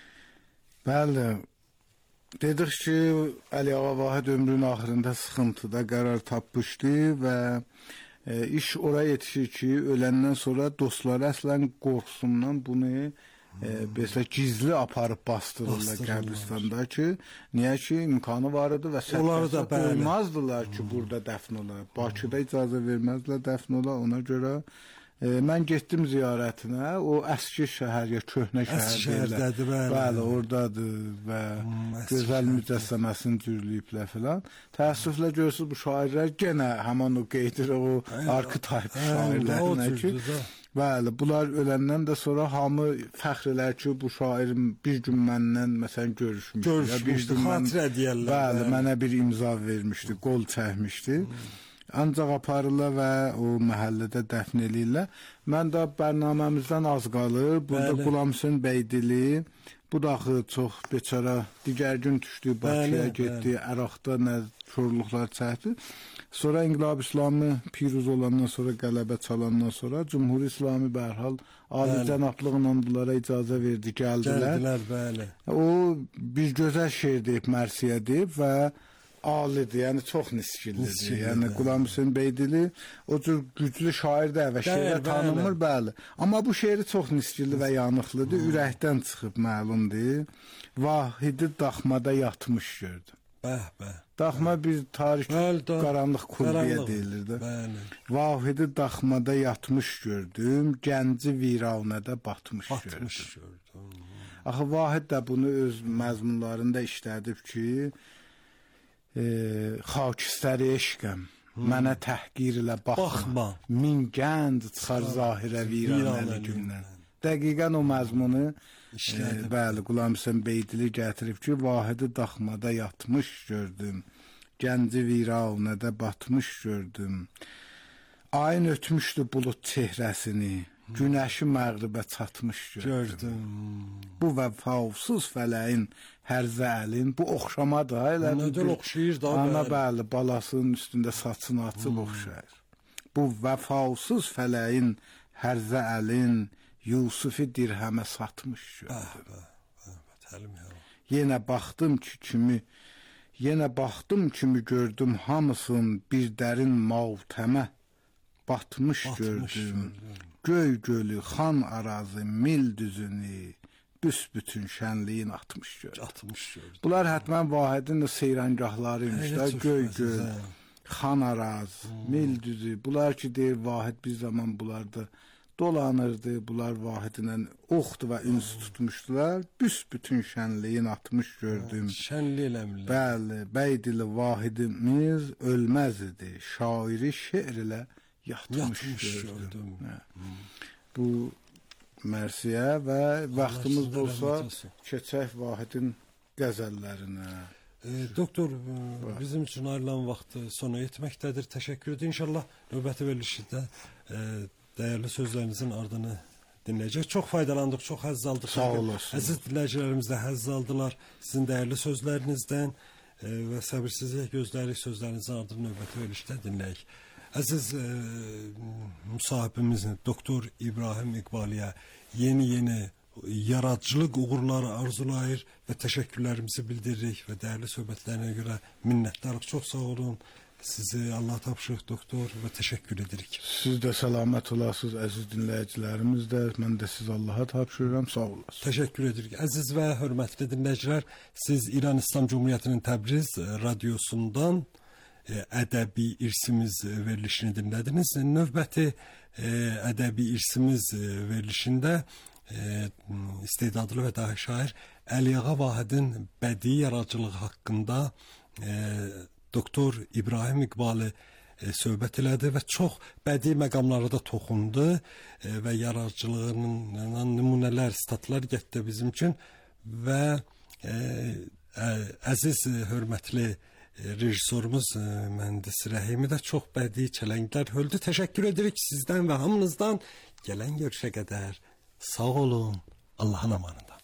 Bəli. Dedik ki, Əliağa Vahid ömrünün axırında sıxıntıda qərar tapmışdı və E, iş oraya yetişir ki, öləndən sonra dostları əslən qorxusundan bunu e, belə gizli aparıb bastırırlar qəbristanda ki, niyə ki, imkanı var idi və səhvəsə qoymazdılar ki, burada dəfn olar. Bakıda icazə verməzlər dəfn olar, ona görə e, mən getdim ziyarətinə, o əski şəhər, ya köhnə şəhər deyirlər. Bəli, bəli, oradadır və hmm, gözəl mücəssəməsini cürləyiblər filan. Təəssüflə görürsünüz, bu şairlər genə həman o qeydir, o arketip şairlərinə ki, bəli, bunlar öləndən də sonra hamı fəxr elər ki, bu şairin bir gün məndən məsələn görüşmüşdü. Görüşmüşdü, xatirə deyərlər. Bəli, mənə bir imza vermişdi, qol çəkmişdi. Hmm. Ancaq aparırlar və o məhəllədə dəfn eləyirlər. Mən də bərnaməmizdən az qalır. Burada Bəli. Qulam Hüseyn Beydili, bu da axı çox beçara digər gün düşdü, Bakıya getdi, Əraqda nə korluqlar çəkdi. Sonra İnqilab İslamı piruz olandan sonra, qələbə çalandan sonra Cümhuri İslami bərhal ali cənablıqla bunlara icazə verdi, gəldilər. Gəldilər, bəli. O bir gözəl şeir deyib, mərsiyə deyib və alidir, yəni çox nisgillidir. Yəni Qulam Hüseyn Beydili o cür güclü şairdir və şeirə tanınmır, bəli. Amma bu şeiri çox nisgilli və yanıqlıdır, hmm. ürəkdən çıxıb məlumdur. Vahidi daxmada yatmış gördüm. Bəh, bəh. Daxma bir tarix qaranlıq kulbiyə deyilir də. Vahidi daxmada yatmış gördüm, gənci viranədə batmış, batmış gördüm. gördüm. Axı Vahid də bunu öz məzmunlarında işlədib ki, e, xakistəri eşqəm, hmm. mənə təhqir ilə baxma, baxma. Min gənc çıxar zahirə viranəli gündən. Dəqiqən o məzmunu e, bəli, Qulam Hüseyn Beydili gətirib ki, Vahidi daxmada yatmış gördüm, gənci viranədə batmış gördüm. Ayın ötmüşdü bulud çehrəsini, günəşi məğribə çatmış gördüm. gördüm. Bu vəfasız fələyin hərzə əlin, bu oxşamadır. Elə nədir oxşayır da? Ana bəli, balasının üstündə saçını açıb hmm. oxşayır. Bu vəfasız fələyin hərzə əlin, Yusufi dirhəmə satmış gördüm. Bəh, bəh, bəh, yenə baxdım ki kimi, yenə baxdım kimi gördüm hamısın bir dərin mavtəmə batmış, batmış gördüm. gördüm. Göy gölü, xan arazı, mil düzünü, büsbütün şənliyin atmış gördüm. Atmış gördüm. Bunlar hətmən Vahidin seyrangahlarıymış da, göy göl, xan araz, hmm. mil düzü. Bunlar ki deyir Vahid bir zaman bunlarda dolanırdı, bunlar Vahidinə oxdu və üns tutmuşdular. Büsbütün şənliyin atmış gördüm. Şənli eləmli. Bəli, Beydili Vahidimiz ölməz idi. Şairi şeir ilə yatmış, yatmış gördüm. gördüm. Hmm. Bu mərsiyə və vaxtımız olsa keçək Vahidin qəzəllərinə. E, doktor, e, bizim üçün ayrılan vaxtı sona yetməkdədir. Təşəkkür edir. İnşallah növbəti verilişdə e, dəyərli sözlərinizin ardını dinləyəcək. Çox faydalandıq, çox həzz aldıq. Sağ olasın. Əziz dinləyicilərimiz də həzz aldılar sizin dəyərli sözlərinizdən e, və səbirsizliklə gözləyirik sözlərinizin ardını növbəti verilişdə dinləyək. Əziz e, müsahibimiz Doktor İbrahim İqbaliyə yeni-yeni yaradıcılıq uğurları arzulayır və təşəkkürlərimizi bildiririk və dəyərli söhbətlərinə görə minnətdarıq. Çox sağ olun. Sizi Allah tapşırıq doktor və təşəkkür edirik. Siz də səlamət olasınız əziz dinləyicilərimiz də. Mən də siz Allaha tapşırıram. Sağ olasınız. Təşəkkür edirik. Əziz və hörmətli dinləyicilər, siz İran İslam Cumhuriyyətinin Təbriz radiosundan ədəbi irsimiz verilişini dinlədiniz. Növbəti ədəbi irsimiz verilişində istedadlı və dahi şair Əliağa Vahidin bədii yaradıcılığı haqqında Doktor İbrahim İqbalı e, söhbət elədi və çox bədii məqamlara da toxundu e, və yaradıcılığının nümunələr, statlar getdi bizim üçün və e, ə, əziz, hörmətli e, rejissorumuz e, mühəndis Rəhimi də çox bədii çələnglər höldü. Təşəkkür edirik sizdən və hamınızdan. Gələn görüşə qədər sağ olun, Allahın amanında.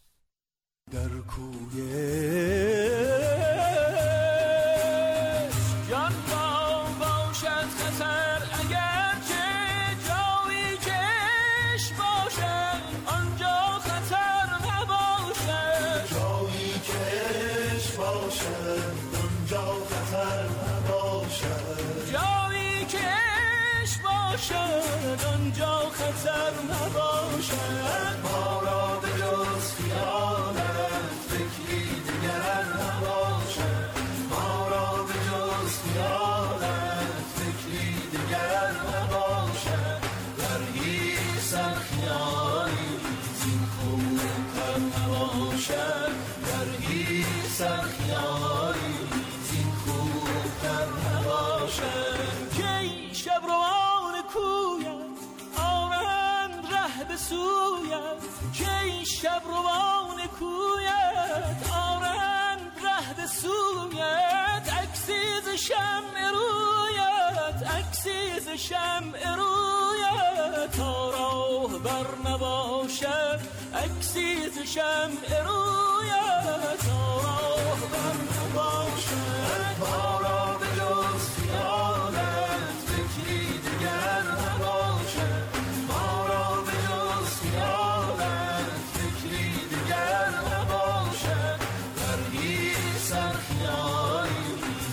جان را باشد خطر اگر که جایی کش باشد آنجا خطر نباشد جایی کش باشد آنجا خطر نباشد جایی کش باشد آنجا خطر نباشد ما را به جز خیالت فکری دیگر نباشد ما را به جز خیالت فکری دیگر نباشد در هیچ خیالی زین خوبتر نباشد در هیچ خیالی زین خوبتر نباشد کی شب روان کویت آرند ره به سویت کی شب روان کویت آرند ره به سویت عکسی ز شمع رویت عکسی ز شمع رویت تا راه بر نباشد عکسی ز شمع رویت تا راه بر نباشد ما را به جز خیالت فکری دیگر نباشد ما را به جز خیالت فکری دیگر نباشد در هیچ خیالی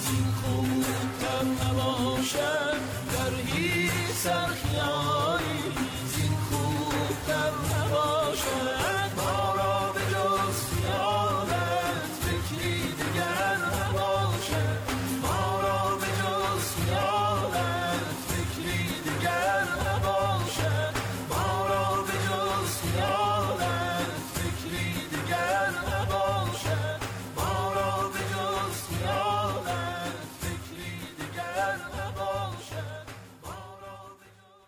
اخیاری زین خوبتر نباشد ما را به جز خیالت فکری دیگر نباشد ما را به جز خیالت فکری دیگر نباشد ما را به جز خیالت فکری دیگر نباشد ما را به جز خیالت فکری دیگر نباشد ما را به جز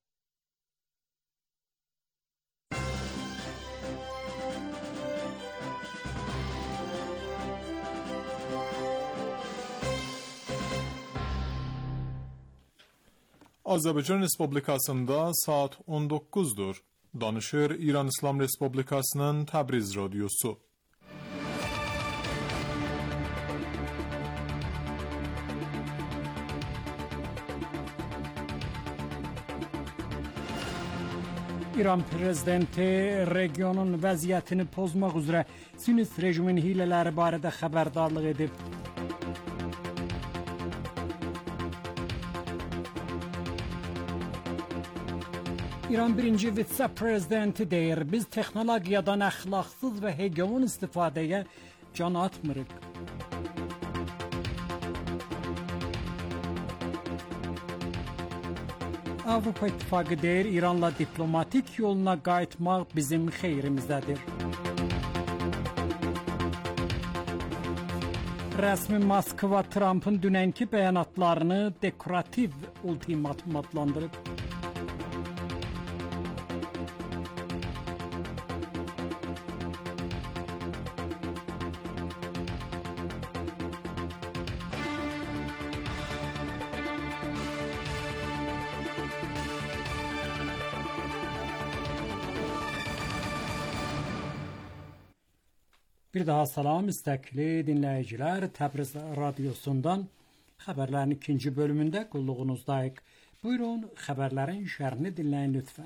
Azərbaycan Respublikasında saat on doqquzdur. Danışır İran İslam Respublikasının Təbriz Radyosu. İran prezidenti regionun vəziyyətini pozmaq üzrə Siyonist rejimin hilələri barədə xəbərdarlıq edib. İran birinci vitse-prezidenti deyir, biz texnologiyadan əxlaqsız və hegemon istifadəyə can atmırıq. Avropa İttifaqı deyir, İranla diplomatik yoluna qayıtmaq bizim xeyrimizdədir. Rəsmi Moskva Trump'ın dünənki bəyanatlarını dekorativ ultimatum adlandırıb. Bir daha salam istəkli dinləyicilər, Təbriz Radyosundan xəbərlərin ikinci bölümündə qulluğunuzdayıq. Buyurun, xəbərlərin şərhini dinləyin lütfən.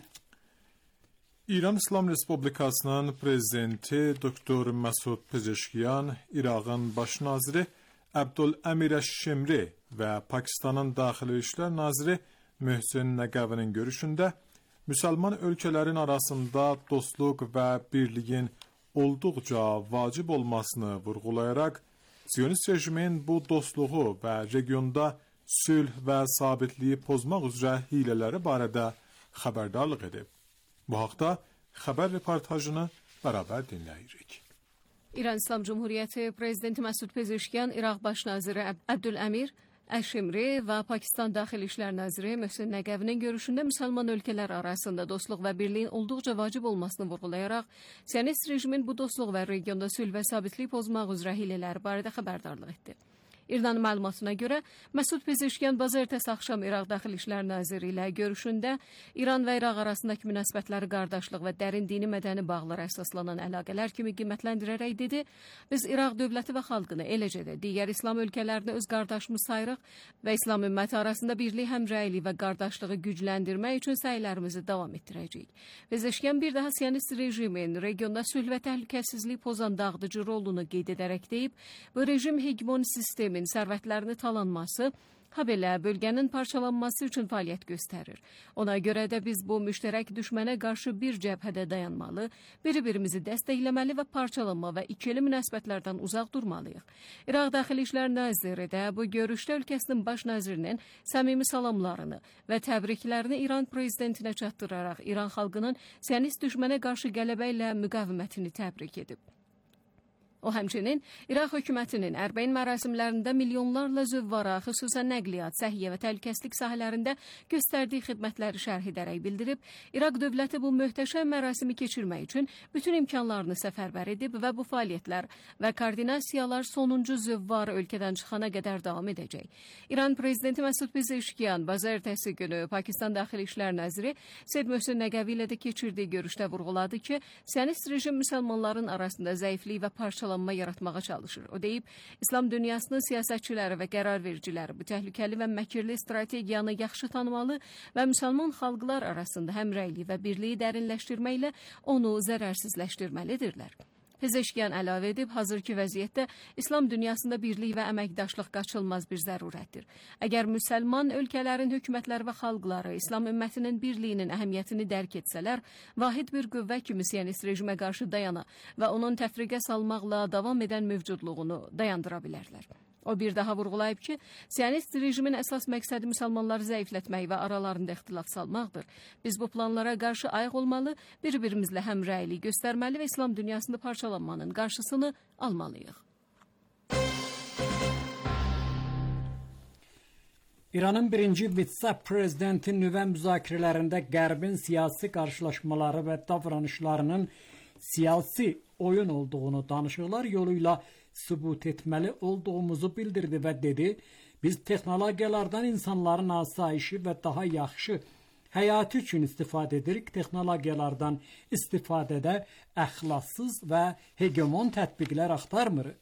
İran İslam Respublikasının prezidenti Doktor Məsud Pezeşkiyan, İraqın baş naziri Abdüləmir Əşşemri və Pakistanın Daxili İşlər naziri Möhsen Nəqavinin görüşündə müsəlman ölkələrin arasında dostluq və birliyin olduqca vacib olmasını vurğulayaraq, Siyonist rejimin bu dostluğu və regionda sülh və sabitliyi pozmaq üzrə hilələri barədə xəbərdarlıq edib. Bu haqda xəbər reportajını bərabər dinləyirik. İran İslam Cumhuriyyəti Prezidenti Məsud Pezeşkiyan, İraq Baş naziri Abdüləmir Əşşemri və Pakistan Daxili İşlər naziri Möhsen Nəqavinin görüşündə müsəlman ölkələr arasında dostluq və birliyin olduqca vacib olmasını vurğulayaraq, Siyonist rejimin bu dostluq və regionda sülh və sabitlik pozmaq üzrə hilələri barədə xəbərdarlıq etdi. İranın məlumatına görə, Məsud Pezeşkiyan bazar ertəsi axşam İraq Daxili İşlər naziri ilə görüşündə İran və İraq arasındakı münasibətləri qardaşlıq və dərin dini mədəni bağlara əsaslanan əlaqələr kimi qiymətləndirərək dedi, biz İraq dövləti və xalqını, eləcə də digər İslam ölkələrini öz qardaşımız sayırıq və İslam ümməti arasında birlik, həmrəylik və qardaşlığı gücləndirmək üçün səylərimizi davam etdirəcəyik. Pezeşkiyan bir daha Siyonist rejimin regionda sülh və təhlükəsizlik pozan dağıdıcı rolunu qeyd edərək deyib, bu rejim hegemon sistemi sərvətlərini talanması, habelə bölgənin parçalanması üçün fəaliyyət göstərir. Ona görə də biz bu müştərək düşmənə qarşı bir cəbhədə dayanmalı, bir-birimizi dəstəkləməli və parçalanma və ikili münasibətlərdən uzaq durmalıyıq. İraq Daxili İşlər naziri də bu görüşdə ölkəsinin baş nazirinin səmimi salamlarını və təbriklərini İran prezidentinə çatdıraraq İran xalqının Siyonist düşmənə qarşı qələbə ilə müqavimətini təbrik edib. O həmçinin İraq hökumətinin Ərbəin mərasimlərində milyonlarla zövvara, xüsusən nəqliyyat, səhiyyə və təhlükəsizlik sahələrində göstərdiyi xidmətləri şərh edərək bildirib, İraq dövləti bu möhtəşəm mərasimi keçirmək üçün bütün imkanlarını səfərbər edib və bu fəaliyyətlər və koordinasiyalar sonuncu zövvar ölkədən çıxana qədər davam edəcək. İran prezidenti Məsud Pezeşkiyan bazar ertəsi günü Pakistan Daxili İşlər naziri Seyyid Möhsen Nəqavi ilə də keçirdiyi görüşdə vurğuladı ki, Siyonist rejim müsəlmanların arasında zəiflik və parçalanma yaratmağa çalışır. O deyib, İslam dünyasının siyasətçiləri və qərar vericiləri bu təhlükəli və məkirli strategiyanı yaxşı tanımalı və müsəlman xalqlar arasında həmrəylik və birliyi dərinləşdirməklə onu zərərsizləşdirməlidirlər. Pezeşkiyan əlavə edib, hazırki vəziyyətdə İslam dünyasında birlik və əməkdaşlıq qaçılmaz bir zərurətdir. Əgər müsəlman ölkələrin hökumətləri və xalqları İslam ümmətinin birliyinin əhəmiyyətini dərk etsələr, vahid bir qüvvə kimi siyonist rejimə qarşı dayana və onun təfriqə salmaqla davam edən mövcudluğunu dayandıra bilərlər. O bir daha vurğulayıb ki, siyonist rejimin əsas məqsədi müsəlmanları zəiflətmək və aralarında ixtilaf salmaqdır. Biz bu planlara qarşı ayıq olmalı, bir-birimizlə həmrəylik göstərməli və İslam dünyasında parçalanmanın qarşısını almalıyıq. İranın birinci vitse-prezidenti nüvə müzakirələrində Qərbin siyasi qarşılaşmaları və davranışlarının siyasi oyun olduğunu danışıqlar yoluyla sübut etməli olduğumuzu bildirdi və dedi, biz texnologiyalardan insanların asayişi və daha yaxşı həyatı üçün istifadə edirik, texnologiyalardan istifadədə əxlaqsız və hegemon tətbiqlər axtarmırıq.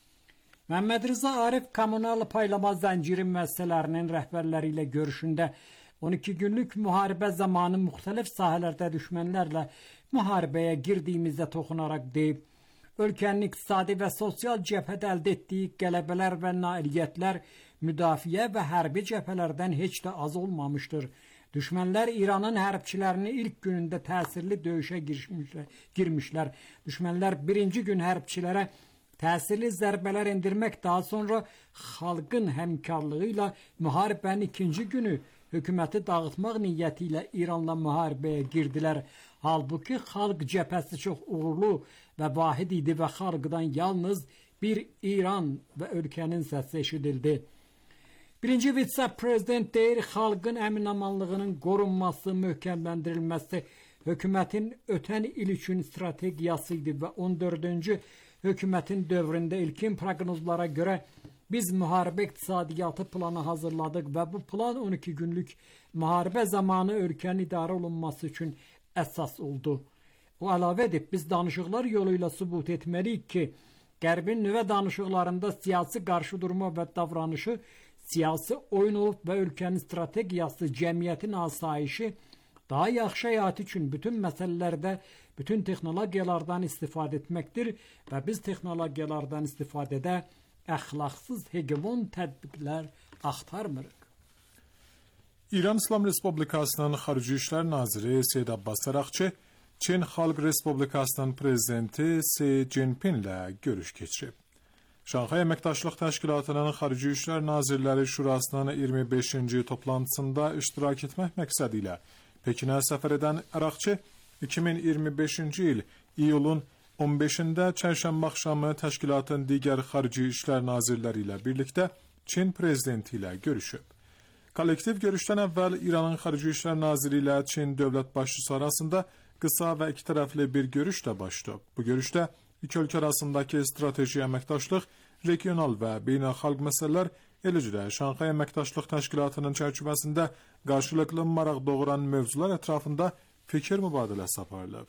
Məhəmməd Rza Arif kommunal paylama zənciri müəssisələrinin rəhbərləri ilə görüşündə on iki günlük müharibə zamanı müxtəlif sahələrdə düşmənlərlə müharibəyə girdiyimizdə toxunaraq deyib, ölkənin iqtisadi və sosial cəbhədə əldə etdiyi qələbələr və nailiyyətlər müdafiə və hərbi cəbhələrdən heç də az olmamışdır. Düşmənlər İranın hərbçilərini ilk günündə təsirli döyüşə girmişlər. girmişlər. Düşmənlər birinci gün hərbçilərə təsirli zərbələr endirmək, daha sonra xalqın həmkarlığı ilə müharibənin ikinci günü hökuməti dağıtmaq niyyəti ilə İranla müharibəyə girdilər. Halbuki xalq cəbhəsi çox uğurlu və vahid idi və xalqdan yalnız bir İran və ölkənin səsi eşidildi. Birinci vitse-prezident deyir, xalqın əmin-amanlığının qorunması, möhkəmləndirilməsi hökumətin ötən il üçün strategiyası idi və on dördüncü hökumətin dövründə ilkin proqnozlara görə biz müharibə iqtisadiyyatı planı hazırladıq və bu plan on iki günlük müharibə zamanı ölkənin idarə olunması üçün əsas oldu. O əlavə edib, biz danışıqlar yoluyla sübut etməliyik ki, Qərbin nüvə danışıqlarında siyasi qarşıdurma və davranışı siyasi oyun olub və ölkənin strategiyası, cəmiyyətin asayişi, daha yaxşı həyat üçün bütün məsələlərdə bütün texnologiyalardan istifadə etməkdir və biz texnologiyalardan istifadədə əxlaqsız hegemon tədbiqlər axtarmırıq. İran İslam Respublikasının Xarici İşlər Naziri Seyyid Abbas Araqçı, Çin Xalq Respublikasının prezidenti Si Jinping ilə görüş keçirib. Şanxay Əməkdaşlıq Təşkilatının Xarici İşlər Nazirləri Şurasının iyirmi beşinci toplantısında iştirak etmək məqsədi ilə Pekinə səfər edən Araqçı, iki min iyirmi beşinci il iyulun on beşində çərşənbə axşamı təşkilatın digər Xarici İşlər Nazirləri ilə birlikdə Çin prezidenti ilə görüşüb. Kollektiv görüşdən əvvəl İranın Xarici İşlər Naziri ilə Çin dövlət başçısı arasında qısa və iki tərəfli bir görüş də başlayıb. Bu görüşdə iki ölkə arasındakı strateji əməkdaşlıq, regional və beynəlxalq məsələlər, eləcə də Şanxay Əməkdaşlıq Təşkilatının çərçivəsində qarşılıqlı maraq doğuran mövzular ətrafında fikir mübadiləsi aparılıb.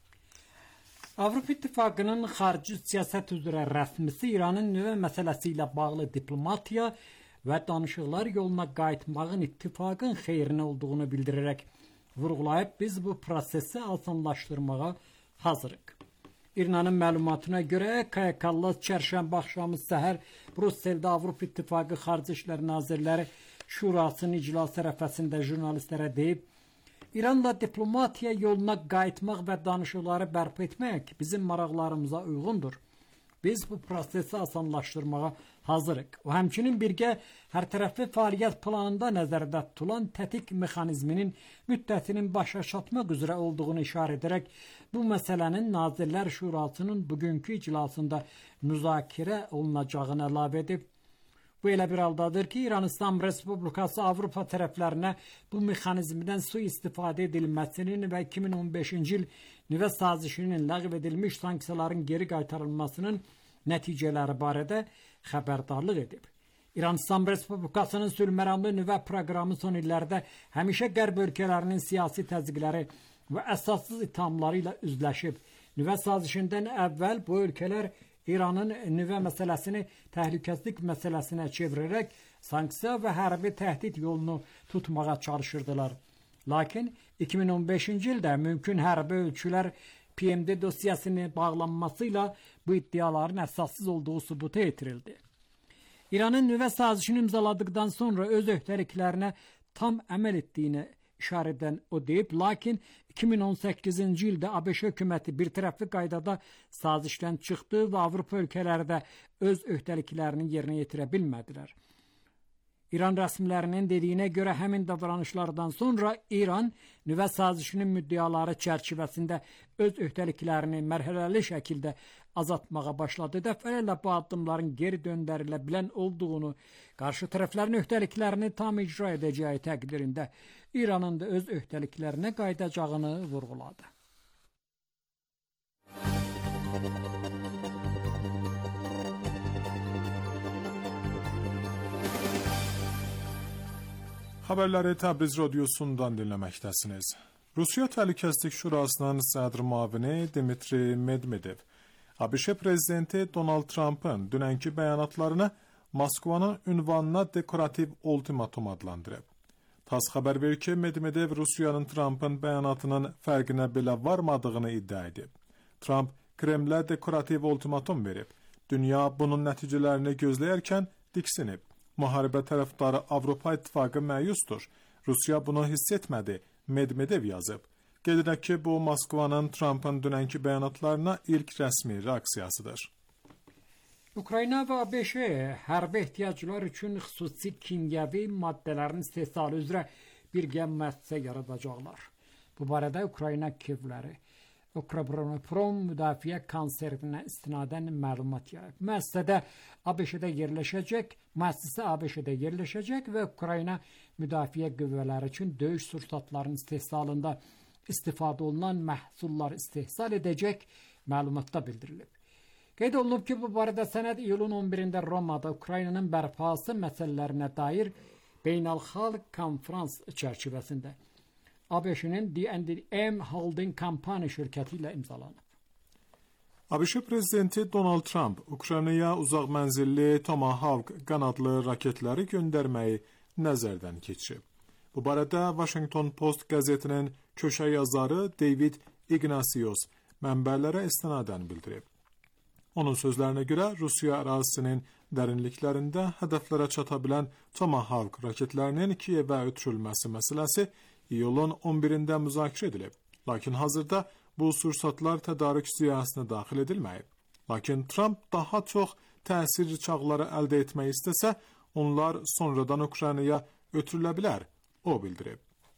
Avropa İttifaqının xarici siyasət üzrə rəsmisi İranın nüvə məsələsi ilə bağlı diplomatiya və danışıqlar yoluna qayıtmağın ittifaqın xeyrinə olduğunu bildirərək vurğulayıb, biz bu prosesi asanlaşdırmağa hazırıq. İranın məlumatına görə K Y K-lı çərşənbə axşamı səhər Brüsseldə Avropa İttifaqı Xarici İşlər Nazirləri Şurasının iclası ərəfəsində jurnalistlərə deyib, İranla diplomatiya yoluna qayıtmaq və danışıqları bərpa etmək bizim maraqlarımıza uyğundur. Biz bu prosesi asanlaşdırmağa hazırıq. O həmçinin birgə hər tərəfli fəaliyyət planında nəzərdə tutulan tətik mexanizminin müddətinin başa çatmaq üzrə olduğunu işarə edərək bu məsələnin Nazirlər Şurasının bugünkü iclasında müzakirə olunacağını əlavə edib. Bu elə bir haldadır ki, İran İslam Respublikası Avropa tərəflərinə bu mexanizmdən sui-istifadə edilməsinin və iki min on beşinci il nüvə sazişinin ləğv edilmiş sanksiyaların geri qaytarılmasının nəticələri barədə xəbərdarlıq edib. İran İslam Respublikasının sülhməramlı nüvə proqramı son illərdə həmişə qərb ölkələrinin siyasi təzyiqləri və əsassız ithamları ilə üzləşib. Nüvə sazişindən əvvəl bu ölkələr İranın nüvə məsələsini təhlükəsizlik məsələsinə çevirərək sanksiya və hərbi təhdid yolunu tutmağa çalışırdılar. Lakin iki min on beşinci ildə mümkün hərbi ölçülər P M D dosyasının bağlanmasıyla bu iddiaların əsassız olduğu sübuta yetirildi. İranın nüvə sazişini imzaladıktan sonra öz öhdəliklərinə tam əməl etdiyini işarə edən o deyib, lakin iki min on səkkizinci ildə ABŞ hökuməti bir tərəfli qaydada sazişdən çıxdı və Avropa ölkələri də öz öhdəliklərini yerinə yetirə bilmədilər. İran rəsmilərinin dediyinə görə həmin davranışlardan sonra İran nüvə sazişinin müddəaları çərçivəsində öz öhdəliklərini mərhələli şəkildə azaltmağa başladı. Dəfələrlə bu addımların geri döndərilə bilən olduğunu, qarşı tərəflərin öhdəliklərini tam icra edəcəyi təqdirində İranın da öz öhdəliklərinə qayıdacağını vurğuladı. Xəbərləri Təbriz radiosundan dinləməkdəsiniz. Rusiya Təhlükəsizlik Şurasının sədr müavini Dmitri Medvedev, ABŞ prezidenti Donald Trump'ın dünənki bəyanatlarını Moskvanın ünvanına dekorativ ultimatum adlandırıb. TASS xəbər verir ki, Medvedev Rusiyanın Trump'ın bəyanatının fərqinə belə varmadığını iddia edib. Trump Kremlə dekorativ ultimatum verib. Dünya bunun nəticələrini gözləyərkən diksinib. Müharibə tərəfdarı Avropa İttifaqı məyusdur. Rusiya bunu hiss etmədi, Medvedev yazıb. Qeyd edək ki, bu Moskvanın Trump'ın dünənki bəyanatlarına ilk rəsmi reaksiyasıdır. Ukrayna və ABŞ hərbi ehtiyaclar üçün xüsusi kimyəvi maddələrin istehsalı üzrə bir gəm müəssisə yaradacaqlar. Bu barədə Ukrayna Kiyevləri Ukroprom müdafiə konserinə istinadən məlumat yayıb. Müəssisədə ABŞ-də yerləşəcək, müəssisə ABŞ-də yerləşəcək və Ukrayna müdafiə qüvvələri üçün döyüş sursatlarının istehsalında istifadə olunan məhsullar istehsal edəcək məlumatda bildirilib. Qeyd olunub ki, bu barədə sənəd iyulun on birində Romada Ukraynanın bərpası məsələlərinə dair beynəlxalq konferans çərçivəsində ABŞ-nin D and M Holding Company şirkəti ilə imzalanıb. ABŞ prezidenti Donald Trump Ukraynaya uzaq mənzilli Tomahawk qanadlı raketləri göndərməyi nəzərdən keçirib. Bu barədə Washington Post qəzetinin köşə yazarı David Ignatius mənbələrə istinadən bildirib. Onun sözlərinə görə Rusiya ərazisinin dərinliklərində hədəflərə çata bilən Tomahawk raketlərinin Kiyevə ötürülməsi məsələsi iyulun on birində müzakirə edilib. Lakin hazırda bu sursatlar tədarük siyasətinə daxil edilməyib. Lakin Trump daha çox təsir çağları əldə etmək istəsə, onlar sonradan Ukraynaya ötürülə bilər, o bildirib.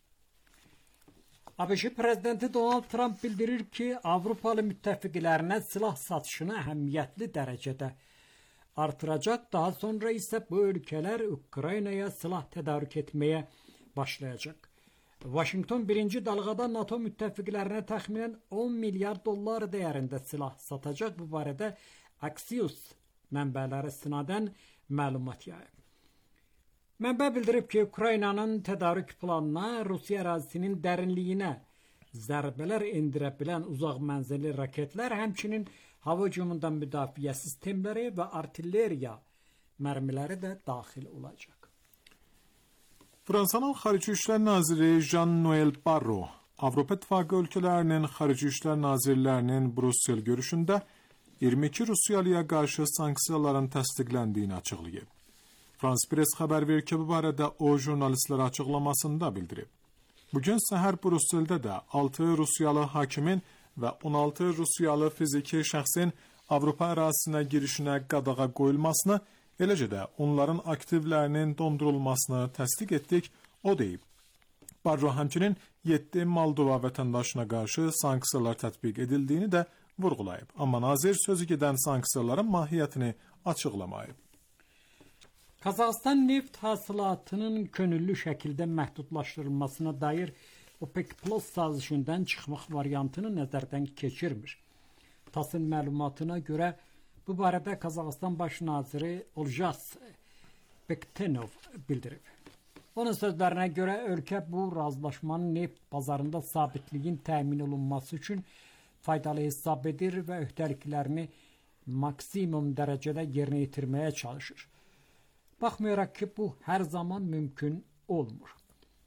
ABŞ prezidenti Donald Trump bildirir ki, Avropalı müttəfiqlərinə silah satışını əhəmiyyətli dərəcədə artıracaq. Daha sonra isə bu ölkələr Ukraynaya silah tədarük etməyə başlayacaq. Washington birinci dalğada NATO müttəfiqlərinə təxminən on milyar dollar dəyərində silah satacaq. Bu barədə Axios mənbələri istinadən məlumat yayıb. Mənbə bildirib ki, Ukraynanın tədarük planına Rusiya ərazisinin dərinliyinə zərbələr endirə bilən uzaq mənzilli raketlər, həmçinin hava hücumundan müdafiə sistemləri və artilleriya mərmiləri də daxil olacaq. Fransanın Xarici İşlər Naziri Jean-Noël Barrot, Avropa İttifaqı ölkələrinin Xarici İşlər Nazirlərinin Brussel görüşündə iyirmi iki Rusiyalıya qarşı sanksiyaların təsdiqləndiyini açıqlayıb. Frans Press xəbər verir ki, bu barədə o jurnalistlərə açıqlamasında bildirib. Bugün səhər Brusseldə də altı Rusiyalı hakimin və on altı Rusiyalı fiziki şəxsin Avropa ərazisinə girişinə qadağa qoyulmasını, eləcə də onların aktivlərinin dondurulmasını təsdiq etdik, o deyib. Barro həmçinin yeddi Moldova vətəndaşına qarşı sanksiyalar tətbiq edildiyini də vurğulayıb. Amma nazir sözü gedən sanksiyaların mahiyyətini açıqlamayıb. Qazaxıstan neft hasilatının könüllü şəkildə məhdudlaşdırılmasına dair OPEC Plus sazişindən çıxmaq variantını nəzərdən keçirmir. TASS-ın məlumatına görə bu barədə Qazaxıstan baş naziri Oljas Bektenov bildirib. Onun sözlərinə görə ölkə bu razılaşmanın neft bazarında sabitliyin təmin olunması üçün faydalı hesab edir və öhdəliklərini maksimum dərəcədə yerinə yetirməyə çalışır. Baxmayaraq ki, bu hər zaman mümkün olmur.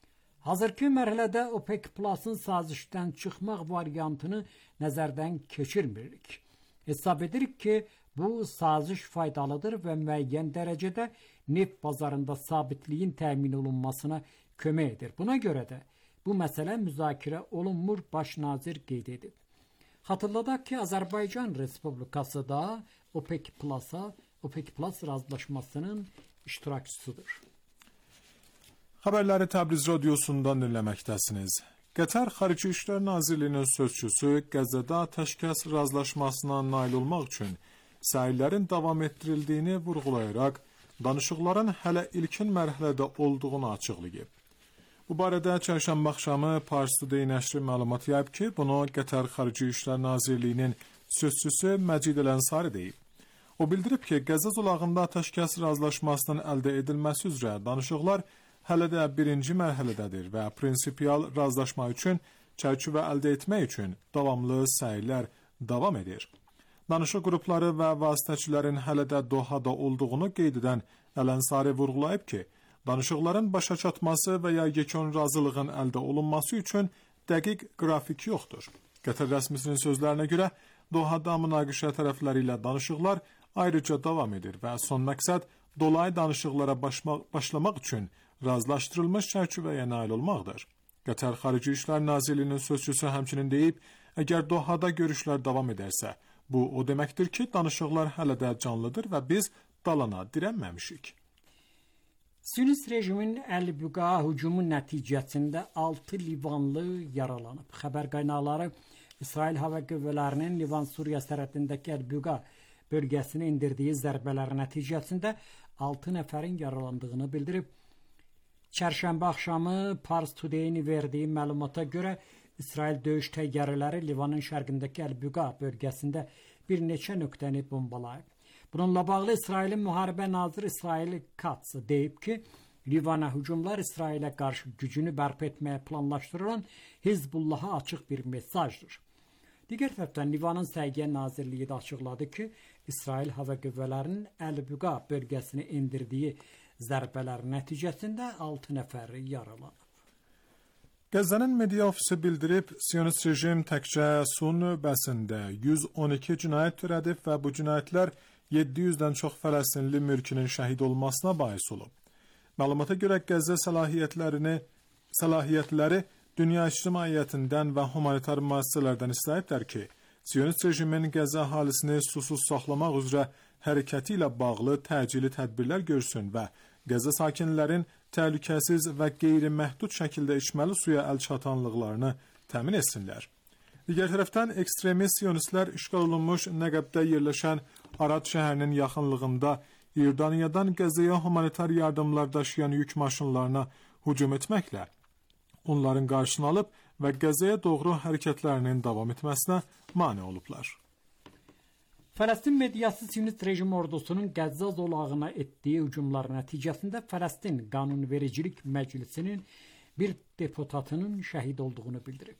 Hazırki mərhələdə OPEC Plus-ın sazişdən çıxmaq variantını nəzərdən keçirmirik. Hesab edirik ki, bu saziş faydalıdır və müəyyən dərəcədə neft bazarında sabitliyin təmin olunmasına kömək edir. Buna görə də bu məsələ müzakirə olunmur, baş nazir qeyd edib. Xatırladaq ki, Azərbaycan Respublikası da OPEC Plus-a, OPEC Plus razılaşmasının iştirakçısıdır. Xəbərləri Təbriz radiosundan dinləməkdəsiniz. Qətər Xarici İşlər Nazirliyinin sözçüsü Qəzzədə atəşkəs razılaşmasına nail olmaq üçün səylərin davam etdirildiyini vurğulayaraq, danışıqların hələ ilkin mərhələdə olduğunu açıqlayıb. Bu barədə çərşənbə axşamı Pars Today nəşri məlumat yayıb ki, bunu Qətər Xarici İşlər Nazirliyinin sözçüsü Məcid Əl-Ənsari deyib. O bildirib ki, Qəzza zolağında atəşkəs razılaşmasının əldə edilməsi üzrə danışıqlar hələ də birinci mərhələdədir və prinsipial razılaşma üçün çərçivə əldə etmək üçün davamlı səylər davam edir. Danışıq qrupları və vasitəçilərin hələ də Dohada olduğunu qeyd edən Əl-Ənsari vurğulayıb ki, danışıqların başa çatması və ya yekun razılığın əldə olunması üçün dəqiq qrafik yoxdur. Qətər rəsmisinin sözlərinə görə Dohada münaqişə tərəfləri ilə danışıqlar ayrıca davam edir və son məqsəd dolayı danışıqlara başlamaq üçün razılaşdırılmış çərçivəyə nail olmaqdır. Qətər Xarici İşlər Nazirliyinin sözçüsü həmçinin deyib, əgər Dohada görüşlər davam edərsə, bu o deməkdir ki, danışıqlar hələ də canlıdır və biz dalana dirənməmişik. Siyonist rejimin Əl-Büqa hücumu nəticəsində altı Livanlı yaralanıb. Xəbər qaynaqları İsrail hava qüvvələrinin Livan-Suriya sərhədindəki Əl-Büqa bölgəsinə indirdiyi zərbələr nəticəsində altı nəfərin yaralandığını bildirib. Çərşənbə axşamı Pars Today-in verdiyi məlumata görə İsrail döyüş təyyarələri Livanın şərqindəki Əl-Büqa bölgəsində bir neçə nöqtəni bombalayıb. Bununla bağlı İsrailin müharibə naziri İsrail Katz deyib ki, Livana hücumlar İsrailə qarşı gücünü bərpa etməyə planlaşdırılan Hizbullaha açıq bir mesajdır. Digər tərəfdən Livanın Səhiyyə Nazirliyi də açıqladı ki, İsrail hava qüvvələrinin Əl-Büqa bölgəsinə indirdiyi zərbələr nəticəsində altı nəfər yaralanıb. Qəzzənin media ofisi bildirib, Siyonist rejim təkcə son növbəsində yüz on iki cinayət törədib və bu cinayətlər yeddi yüzdən çox Fələstinli mülkünün şəhid olmasına bais olub. Məlumata görə Qəzzə səlahiyyətlərini, səlahiyyətləri dünya ictimaiyyətindən və humanitar müəssisələrdən istəyiblər ki, Siyonist rejimin Qəzzə əhalisini susuz saxlamaq üzrə hərəkəti ilə bağlı təcili tədbirlər görsün və Qəzzə sakinlərin təhlükəsiz və qeyri-məhdud şəkildə içməli suya əl çatanlıqlarını təmin etsinlər. Digər tərəfdən ekstremist siyonistlər işğal olunmuş Nəqəbdə yerləşən Arad şəhərinin yaxınlığında İordaniyadan Qəzzəyə humanitar yardımlar daşıyan yük maşınlarına hücum etməklə onların qarşısını alıb və Qəzzəyə doğru hərəkətlərinin davam etməsinə mane olublar. Fələstin mediası Siyonist rejim ordusunun Qəzza zolağına etdiyi hücumlar nəticəsində Fələstin Qanunvericilik Məclisinin bir deputatının şəhid olduğunu bildirib.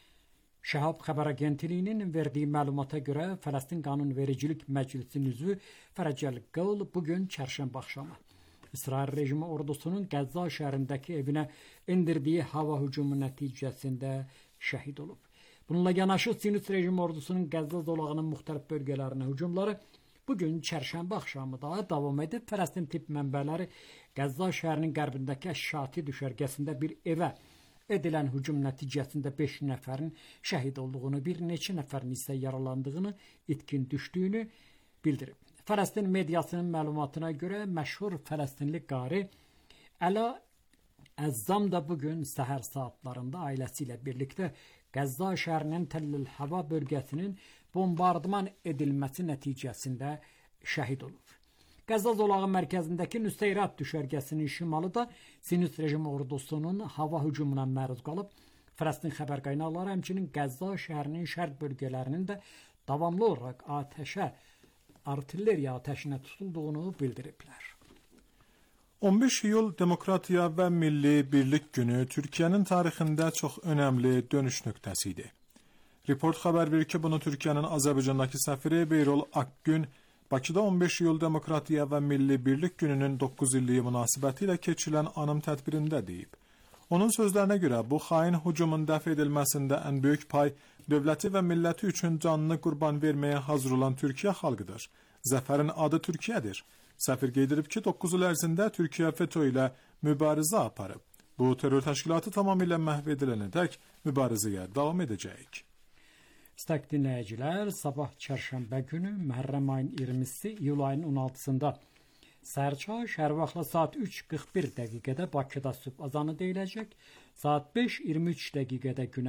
Şəhab xəbər agentliyinin verdiyi məlumata görə Fələstin Qanunvericilik Məclisinin üzvü Fərəcəl Qıl bugün çərşənbə axşamı İsrail rejimi ordusunun Qəzza şəhərindəki evinə indirdiyi hava hücumu nəticəsində şəhid olub. Bununla yanaşı Siyonist rejim ordusunun Qəzza zolağının müxtəlif bölgələrinə hücumları bugün çərşənbə axşamı da davam edib. Fələstin tibb mənbələri Qəzza şəhərinin qərbindəki Əş-Şati düşərgəsində bir evə edilən hücum nəticəsində beş nəfərin şəhid olduğunu, bir neçə nəfərin isə yaralandığını, itkin düşdüyünü bildirib. Fələstin mediasının məlumatına görə məşhur Fələstinli qari Əla Əzzam da bugün səhər saatlarında ailəsi ilə birlikdə Qəzza şəhərinin Təllül Hava bölgəsinin bombardman edilməsi nəticəsində şəhid olub. Qəzza zolağı mərkəzindəki Nüseyrat düşərgəsinin şimalı da Siyonist rejim ordusunun hava hücumuna məruz qalıb. Fələstin xəbər qaynaqları həmçinin Qəzza şəhərinin şərq bölgələrinin də davamlı olaraq atəşə, artilleriya atəşinə tutulduğunu bildiriblər. on beş iyul Demokratiya və Milli Birlik Günü Türkiyənin tarixində çox önəmli dönüş nöqtəsi idi. Report xəbər verir ki, bunu Türkiyənin Azərbaycandakı səfiri Beyrol Akgün Bakıda on beş iyul Demokratiya və Milli Birlik Gününün doqquz illiyi münasibəti ilə keçirilən anım tədbirində deyib. Onun sözlerine göre bu hain hücumun dəf edilmesinde en büyük pay dövləti ve milleti üçün canını qurban vermeye hazır olan Türkiye halkıdır. Zəfərin adı Türkiye'dir. Səfir qeyd edib ki, doqquz il ərzində Türkiye FETÖ ilə mübarizə aparıb. Bu terör təşkilatı tamamilə məhv edilənədək mübarizəyə davam edəcəyik. İstək dinləyicilər, sabah çərşənbə günü Məhərrəm ayın iyirmisi iyul ayının on altısında sərçay şəhər vaxtla saat üç qırx bir dəqiqədə Bakıda sübh azanı deyiləcək. Saat beş iyirmi üç dəqiqədə günə